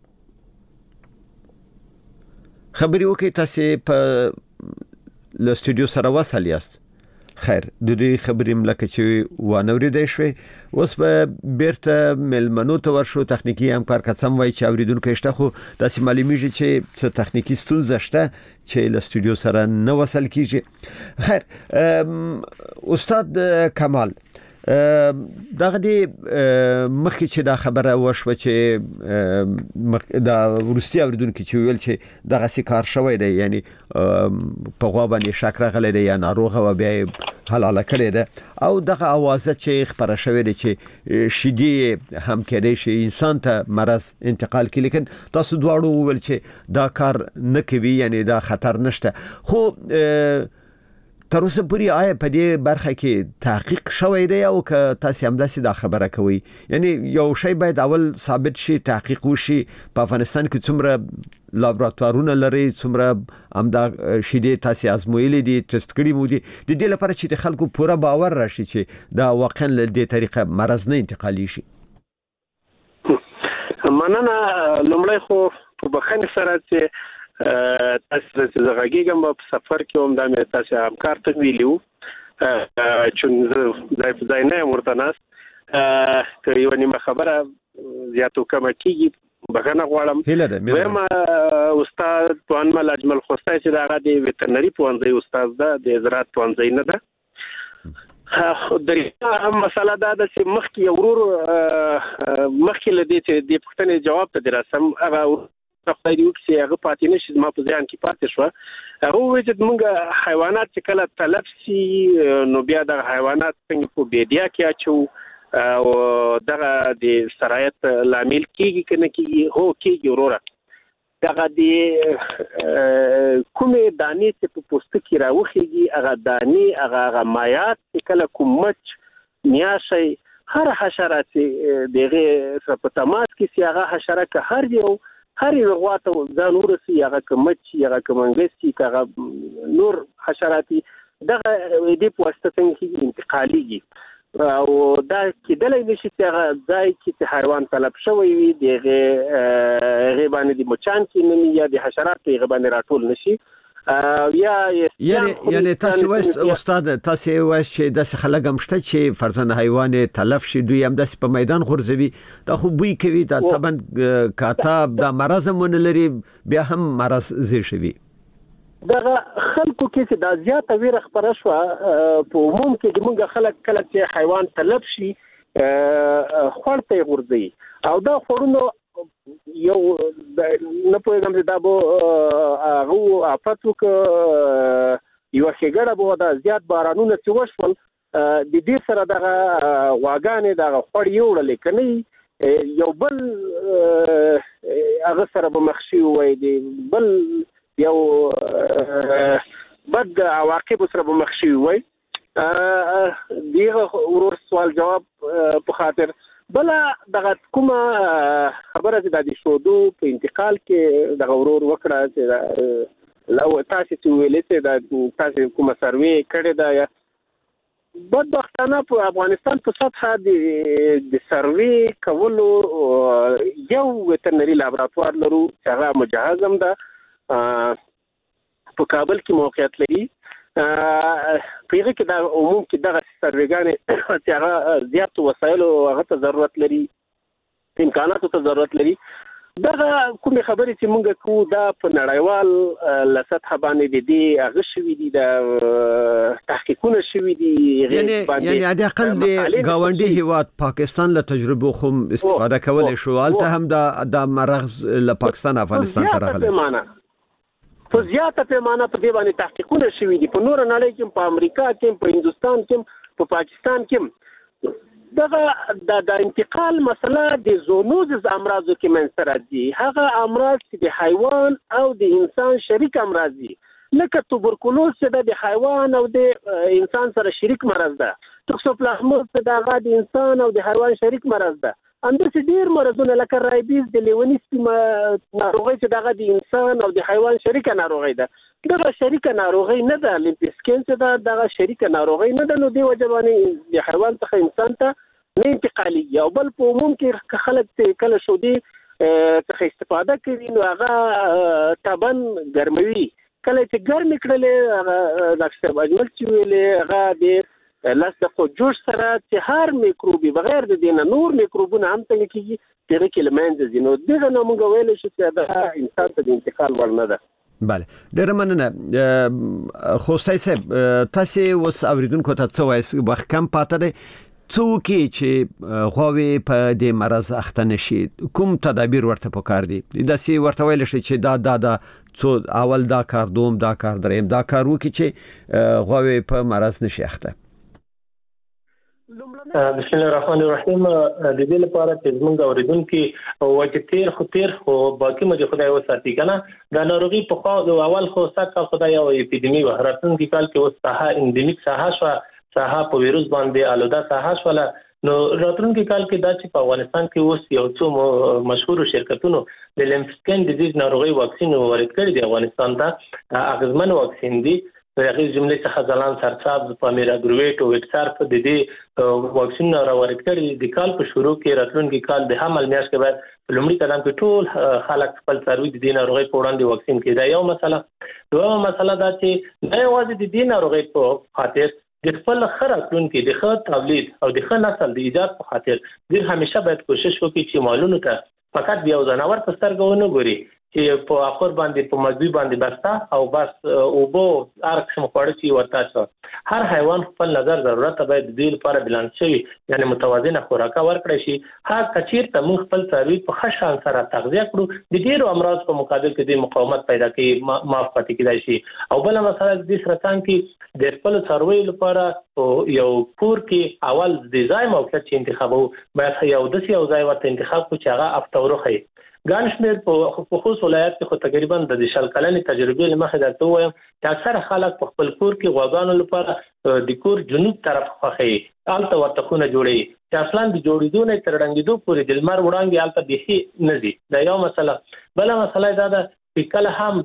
خبري وکړئ. تاسو په له سټوډیو سره وصل یاست خیر د دې خبرې ملکه چې وانوریدای شوي اوس به بیرته ملمنو ته ورشو. تخنیکی همکار قسم وای چې اوریدونکو شته خو تاسو معلومیږي چې څه تخنیکی ستونزه شته چې له استودیو سره نه وصل کیږي. خیر استاد کمال دغه دی مخکې چې دا خبره وشوه چې دا روسي اوریدونکو چې ویل چې دغه سي کار شوی دی یعنی په غوا باندې شک راغلی دی یا ناروغه و بیا حلاله کړی ده او دغه اوازه چې خبره شوې ده چې شیدې هم کېدای شي انسان ته مرض انتقال کړي، لیکن تاسو دواړو ویل چې دا کار نه کوي یعنی دا خطر نشته. خو تر اوسه پورې آیا په دې برخه کې تحقیق شوی دی او که تاسو هم داسې دا خبره کوي یعنی یو شی باید اول ثابت شي تحقیق وشي په افغانستان کې څومره لابراتوارونه لري څومره همدا شیدې تاسو ازمویلې دي ټیسټ کړي مو دي د دې لپاره چې د خلکو پوره باور راشي چې دا واقعا له دې طریقه مرض نه انتقالي شي. مننه. لومړی خو په بخښنې سره چې تاسو چې زغږیږم په سفر کې هم دا مې تاسو همکار ته ویلو چې ځای نه ورته ناست که یو نیمه خبره زیاتو کمه کیږي بخښنه غواړم. وایم استاد توان مل اجمل خوستی چې دا د ویټرنری پوهنځي استاد ده د زراعت پوهنځي نه ده. درې مسله دا ده چې مخکې ورور مخکې له دې چې د پوښتنې جواب ته دراسم هغه خدای دې وکړي هغه پاتې نشي ما په ځان کې پاتې شو. هغه وایي چې موږ حیوانات چې کله تلف شي نو بیا د حیوانات څنګه په بیډیا کې اچو او دغه د سرایت لامل کیږي کنه کیږي هو کیږي وروره. دغه د کومې دانې چې په پوستکي راوخیږي هغه دانې هغه مایات چې کله کوم مچ میاشي هر حشرات دغه سره په تماس کې سي هغه حشره که هر یو غواته ځان ورسي هغه کمچ هغه کمنګسي هغه نور حشراتي دغه دې په واسطه څنګه انتقاليږي او دا کېدلای نشي چې هغه ځای چې حیوان طلب شوی وي دغه غیبانه د مچان کې نه یا د حشرات غیبانه راټول نشي یعنی تاسو وایي استاد تاسو وایي چې د خلک هم شته چې فرضاً حیوان تلف شي دوی هم د په میدان غورځوي دا خو بوی کوي دا طبعا کاتب دا مرض مون لري بیا هم مرض زیر شوی. دغه خلکو کې چې دا زیاته ویره خبره شو په عموم کې موږ خلک کله چې حیوان تلف شي خورته غورځي او دا خورونو یو نه پوهیږم چې دا به هغه آفتو که یو ښېګړه به دا زیات بارانونه چې وشول د دې سره دغه غواګانې دغه خوړ یوړلې که نه یو بل هغه سره به مخ شوي وای د بل یو بد عواقب سره به مخ شوي وای. دغه ورور سوال جواب په خاطر بلا دغه کومه خبره چې د شودو په انتقال کې د ورور وکړه چې لو تاسو چې ویلې چې د تاسو کومه سروې کړې ده یا بدبختانه په افغانستان په سطح د سروې کولو یو ویټرنری لابراتوار لرو چې هغه مجهز هم ده په کابل کې موقعیت لري. پیغه کې د عموم کې دغه سروېګانې چې هغه زیات وسایل او هغه ته ضرورت لري امکاناتو ته ضرورت لري. دغه کومې خبرې چې موږ کوو دا په نړیوال لسطح باندې د دې هغه شوي دي د تحقیقونه شوي دي یعنی د اقل د گاونډي هیواد پاکستان له تجربه خو استفاده کولای شو البته هم د مرض له پاکستان افغانستان ته راغلی په زیاته پیمانه په دې باندې تحقیقونه شوي دي په نور نړۍ کې په امریکا کې په هندستان کې په پاکستان کې دغه د انتقال مسله د زونوزز امراضو کې منځته راځي. هغه امراض چې د حیوان او د انسان شریک امراض دي لکه توبرکلوز چې د حیوان او د انسان سره شریک مرض ده توکسوپلازموز چې د انسان او د حیوان شریک مرض ده اندرسې ډیر مرضونه لکه رایبیز د لیونیسکي ناروغي چې دغه د انسان او د حیوان شریکه ناروغي ده دغه شریکه ناروغي نه ده لیمفسکین چې دغه شریکه ناروغي نه ده نو دی وجه باندې د حیوان څخه انسان ته نه انتقالي او بل په عموم کې خلک کله شودي څخه استفاده کوي نو هغه تبن ګرموي کله چې ګرم کړلې ډاکټر اجمل چې ویلې هغه د لاس د جوش سره چې هر میکروبي بغیر د دینه نور میکروبونه هم څنګه کیږي دغه کلمې ځینو دغه نو موږ ویل شو چې دا انسان ته د انتقال ورنه ده. بله ډېر مننه خو صاحب تاسو اوس اوریدونکو ته څه وایي وخت کم پاتې دی څوک چې غواوي په دې مرز اخته نشي کوم تدابیر ورته پکار دي دا سی ورته ویل شي چې دا څو اول دا کار دوم دا کار دریم دا کار وکړي چې غواوي په مرز نشي اخته. بسم الله الرحمن الرحیم. د دې لپاره چې موږ اوریدونکو وایي تیر خو باقي مده خدای وساتي کنه دا ناروغي په خو اول خو ساکه خدای او اپیډمی وهراتن کې کال کې اوس ساحه اندیمیک ساحه شو ساحه په ویروس باندې آلوده ساحه شوله نو راتلونکي کال کې دا چې په افغانستان کې اوس یو څو مشهور شرکتونو د لیمفسکن ډیزیز ناروغي واکسین وارد کړی دی افغانستان ته اغیزمن واکسین دی په هغه جملې څخه ځلان سرصاب پامیر اګرویټ او وکسار په دې واکسین وارد کړی دی کال په شروع کې راتلونکي کال د حمل میاشت کې بعد لومړی قدم کې ټول خلک خپل څاروي د دې ناروغي په وړاندې واکسین کړي دا یو مسله دوه مسله دا چې نه یوازې د دې ناروغي په خاطر د خپل خراتون کې د خط تولید او د خپل نسل د ایجاد په خاطر د همیشه باید کوشش وکړي چې مالونو ته فقط بیا ځناور په سترګو نه ګوري چې په اخر باندې په مزوی باندې بستا او بس او بو ارکس مخوړ چې ورته څو هر حیوان خپل نظر ضرورت باید د دې لپاره بیلانس شي یعنی متوازنه خوراک ورکړي شي هغه کچیر ته موږ خپل څاروي په خشان سره تغذیه کړو د ډیرو امراض په مقابل کې د مقاومت پیدا کوي معاف پاتې کیدای شي او بل مسله د سرطان کې د خپل څاروي لپاره یو کور کې اول د ځای موقعیت چې انتخابو باید یو د یو ځای ورته انتخاب کو چې هغه افتورخي ګانشمیر په خصوص ولایت کې خو تقریبا د شل کلنې تجربې لمخې درته وایم چې اکثره خلک په خپل کور کې غواګانو لپاره د کور جنوب طرف خوخي الته ورته خونه جوړي چې اصلا د جوړېدو نه تر رنګېدو پورې د لمر وړاندې الته بيخي نه دي دا یو مسله بل مسله دا ده چې کله هم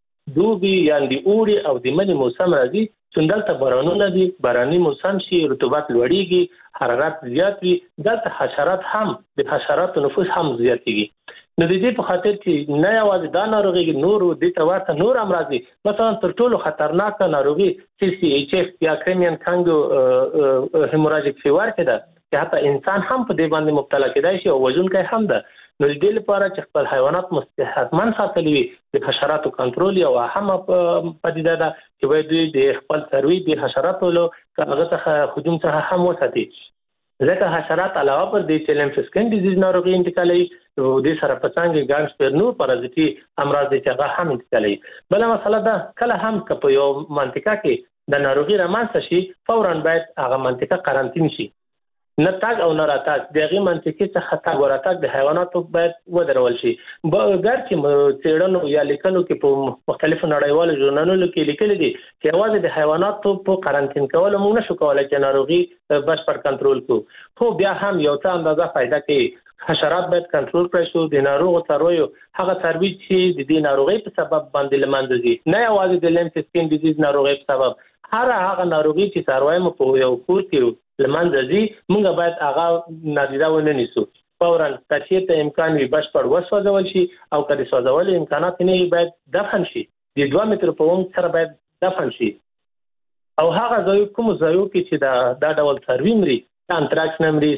د دوبي یا د اوړي او د مني موسم راځي څنګه بارانونه دي باراني موسم شي رطوبت لوړیږي حرارت زیات وي دلته حشرات هم د حشرات نفوس هم زیاتېږي نو د دې په خاطر چې نه یوازې دا ناروغي نور د توارته نور امراض دي مثلا تر ټولو خطرناک ناروغي چې CHF یا کریمین کانګو هیموراجیک فیور کې ده چې حتی انسان هم په دې باندې مبتلا کېدای شي او وژونکی هم ده نو د دې لپاره چې خپل حیوانات مستحکمن ساتلي وي د حشراتو کنټرول یو اهم پدیده ده چې باید د خپل څاروي د حشراتو له هغه څخه هجوم څخه هم وساتي ځکه حشرات علاوه پر دې چې لیمفسکن ډیزیز ناروغي انتقالوي او د سره پڅانګ ګانسپر نور پارازیتي امراض چې هغه هم انتقالوي بل مسله ده کله هم که په یو منطقه کې د ناروغي رامنځته شي فورا باید هغه منطقه قرنطین شي نه تاګ او نه راتاګ دغه منطقې څخه تاګ وراتاګ د حیواناتو باید ودرول شي ګر چې څېړنو یا لیکنو کې په مختلفو نړیوالو ژورنالونو کې لیکل دي چې یوازې د حیواناتو په قرنطین کول موږ نشو کولای چې ناروغي بشپړ کنټرول کړو خو بیا هم یو څه اندازه فائدہ کوي حشرات باید کنټرول کړئ شو د ناروغ څارویو هغه څاروي چې د دې ناروغي په سبب باندې لمنځه ځي نه یوازې د لیمفسکن ډیزیز ناروغي په سبب هغه ناروغي چې څاروي مو په یو کور کې لمنځه ځي موږ باید هغه نادیده ونه نیسو فورا تشریح امکان وي بشپړ وسوځول شي او کله سوځول امکانات نه باید دفن شي د 2 متر په عمق سره باید دفن شي او هغه ځای کوم ځایو کې چې دا ډول څاروي مري انتراکس نمري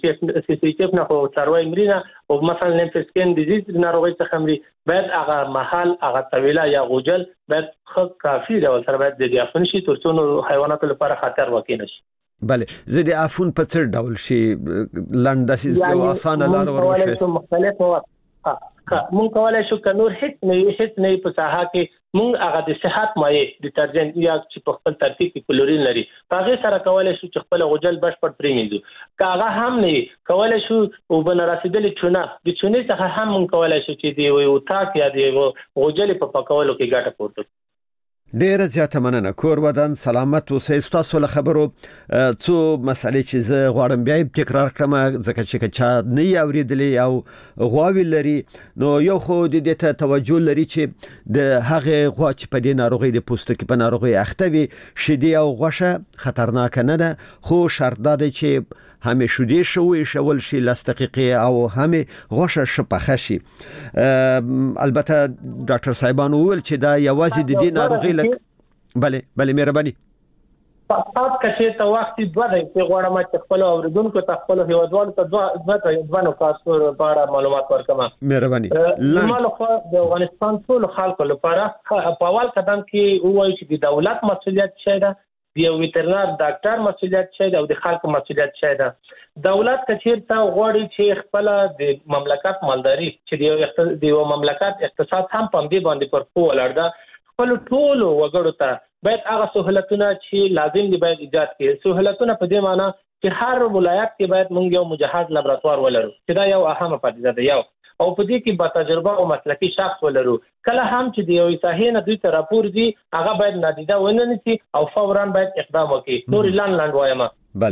CCHF نه خو څاروي مري نه او مثلا لیمفسکن ډیزیز ناروغي څخه مري باید هغه محل هغه طويله یا غوجل باید کافي ډول سره باید د دفن شي ترڅو حیواناتو لپاره خطر واقع نشي بله زه د عفون په څیر ډول شي لنډه یو اسانه لار ورشي مختلف مونږ کولای شو کنور هیڅ نه په ساحه کې مونږ هغه د صحت مایع ډیټرجنټ یا چې په خپل ترکیب کې کلورین لري هغه سره کولای شو چې خپل غوجل بشپړ پریمینځو کاغه هم نه کولای شو او بن رسیدلې چونه د چونې څخه هم مونږ کولای شو چې دی یو تاک یا دی غوجل په پکولو کې ګټه پورته ډیره زیاته مننه کور ودان سلامت اوسئ تاسو له خبرو څو مسالې چې زه غواړم بیا تکرار کړم ځکه چې چا نه اوریدلې او غواوی لري نو یو خو د دې ته توجه لري چې د هغه غوا چې په دې ناروغي د پوستکي په ناروغي اخته وي شیدې او غوښه خطرناک نه ده خو شرط ده چې هم شودي شوي شول شي لاس دقیقې او هم غوښه شپخه شي. البته ډاکټر صاحبان وویل چې دا یوازې د دې ناروغي بله مهرباني تاسو کچې ته وخت دوه دی چې غواړم چې خپل اوریدونکو ته خپل هیوادوالو ته دوه نکاتو لپاره معلومات ورکړم. مهرباني. زموږ خو د افغانستان ټول خلکو لپاره په اول قدم کې وایي چې د دولت مسؤلیت شي دا د یو ویټرنر ډاکټر مسؤلیت شي او د خلکو مسؤلیت شي دا. دولت کچې ته غواړي چې خپل د مملکت مالداري چې د یو مملکت اقتصاد هم په دې باندې پر خو ولاړ ده خپل ټول وګړو ته باید هغه سہولتونه چې لازم دي باید ایجاد کړي. سہولتونه په دې معنی چې هر ولایت کې باید موږ یو مجهز لابراتوار ولرو چې دا یو اهمه پدیده ده یو او په دې کې با تجربه او مسلکي شخص ولرو. کله هم چې د یو صحیح نه دوی ته راپور دي هغه باید نادیده ونه نیسي او فوراً باید اقدام وکړي. نور لاند وایم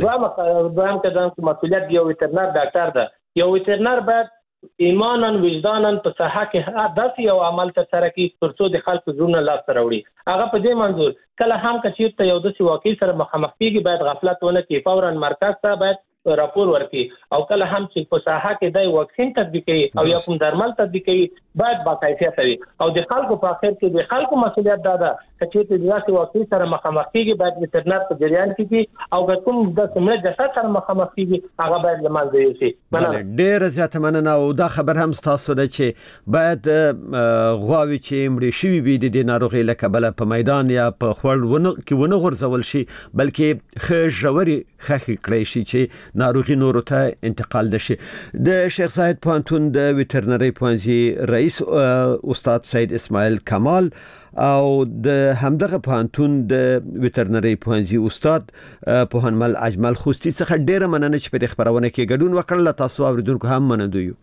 دویم قدم کې مسؤلیت یو ویټرنر ډاکټر ده. یو ویټرنر باید ایمانن وجدانن په صحه کې داسې یو عمل ترسره کړي ترڅو د خلکو زړونه لاس ته راوړي. هغه په دې منظور کله هم کچیر ته یو داسې واقع سره مخامخ کیږي باید غفلت ونه کړي فوراً مرکز ته باید راپور ورکړي او کله هم چې په ساحه کې د واکسین تطبیق کوي او یا کوم درمل تطبیق کوي باید باکیفیت وي او د خلکو په اخر کې د خلکو مسؤلیت ده چې د داسې واقع سره مخامخ کیږي باید ویټرنر په جریان کې او کوم د سمره جسد سره مخامخ کیږي هغه باید لمانځي یوسي. ډېر زیات مننه او دا خبر هم تاسو ده چې باید غواوی چې مړي شوی وي د ناروغي لکبل په میدان یا په خړ کې ونه غورځول شي بلکې خجوري خخي کړی شي چې ناروغي نورو ته انتقال دشي. د شیخ زاید پوهنتون د ویټرنری پوهنځي رئیس استاد سید اسماعیل کمال او د همدغه پوهنتون د ویټرنری پوهنځي استاد پوهنمل اجمل خوستی څخه ډیره مننه چې په خبرونه کې ګډون وکړل. تاسو اوریدونکو هم مننه یو.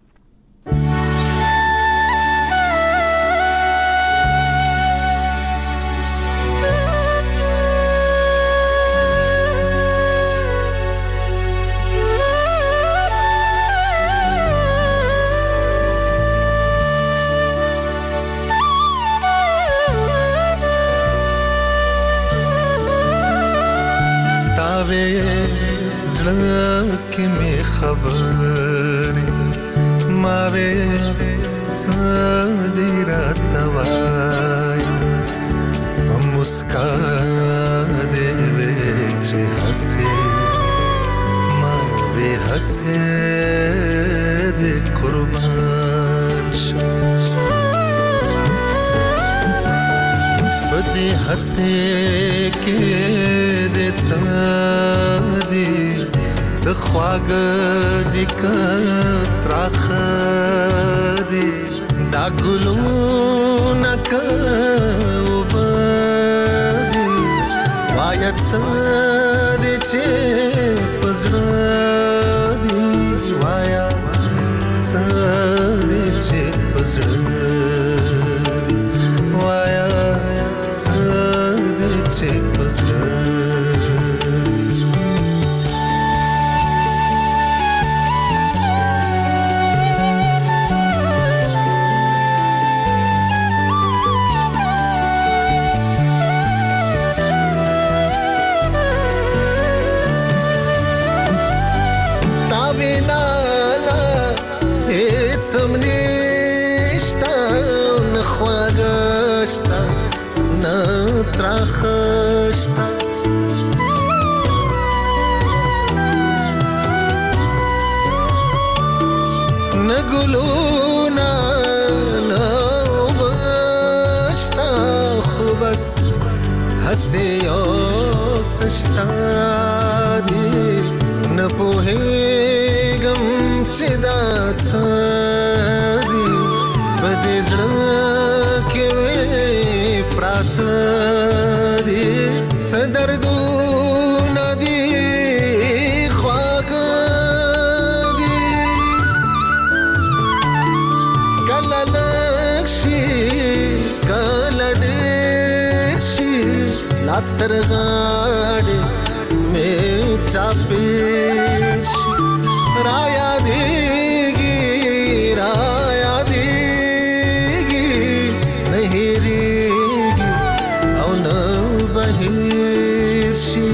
नहीं रेगी और न बहेर शी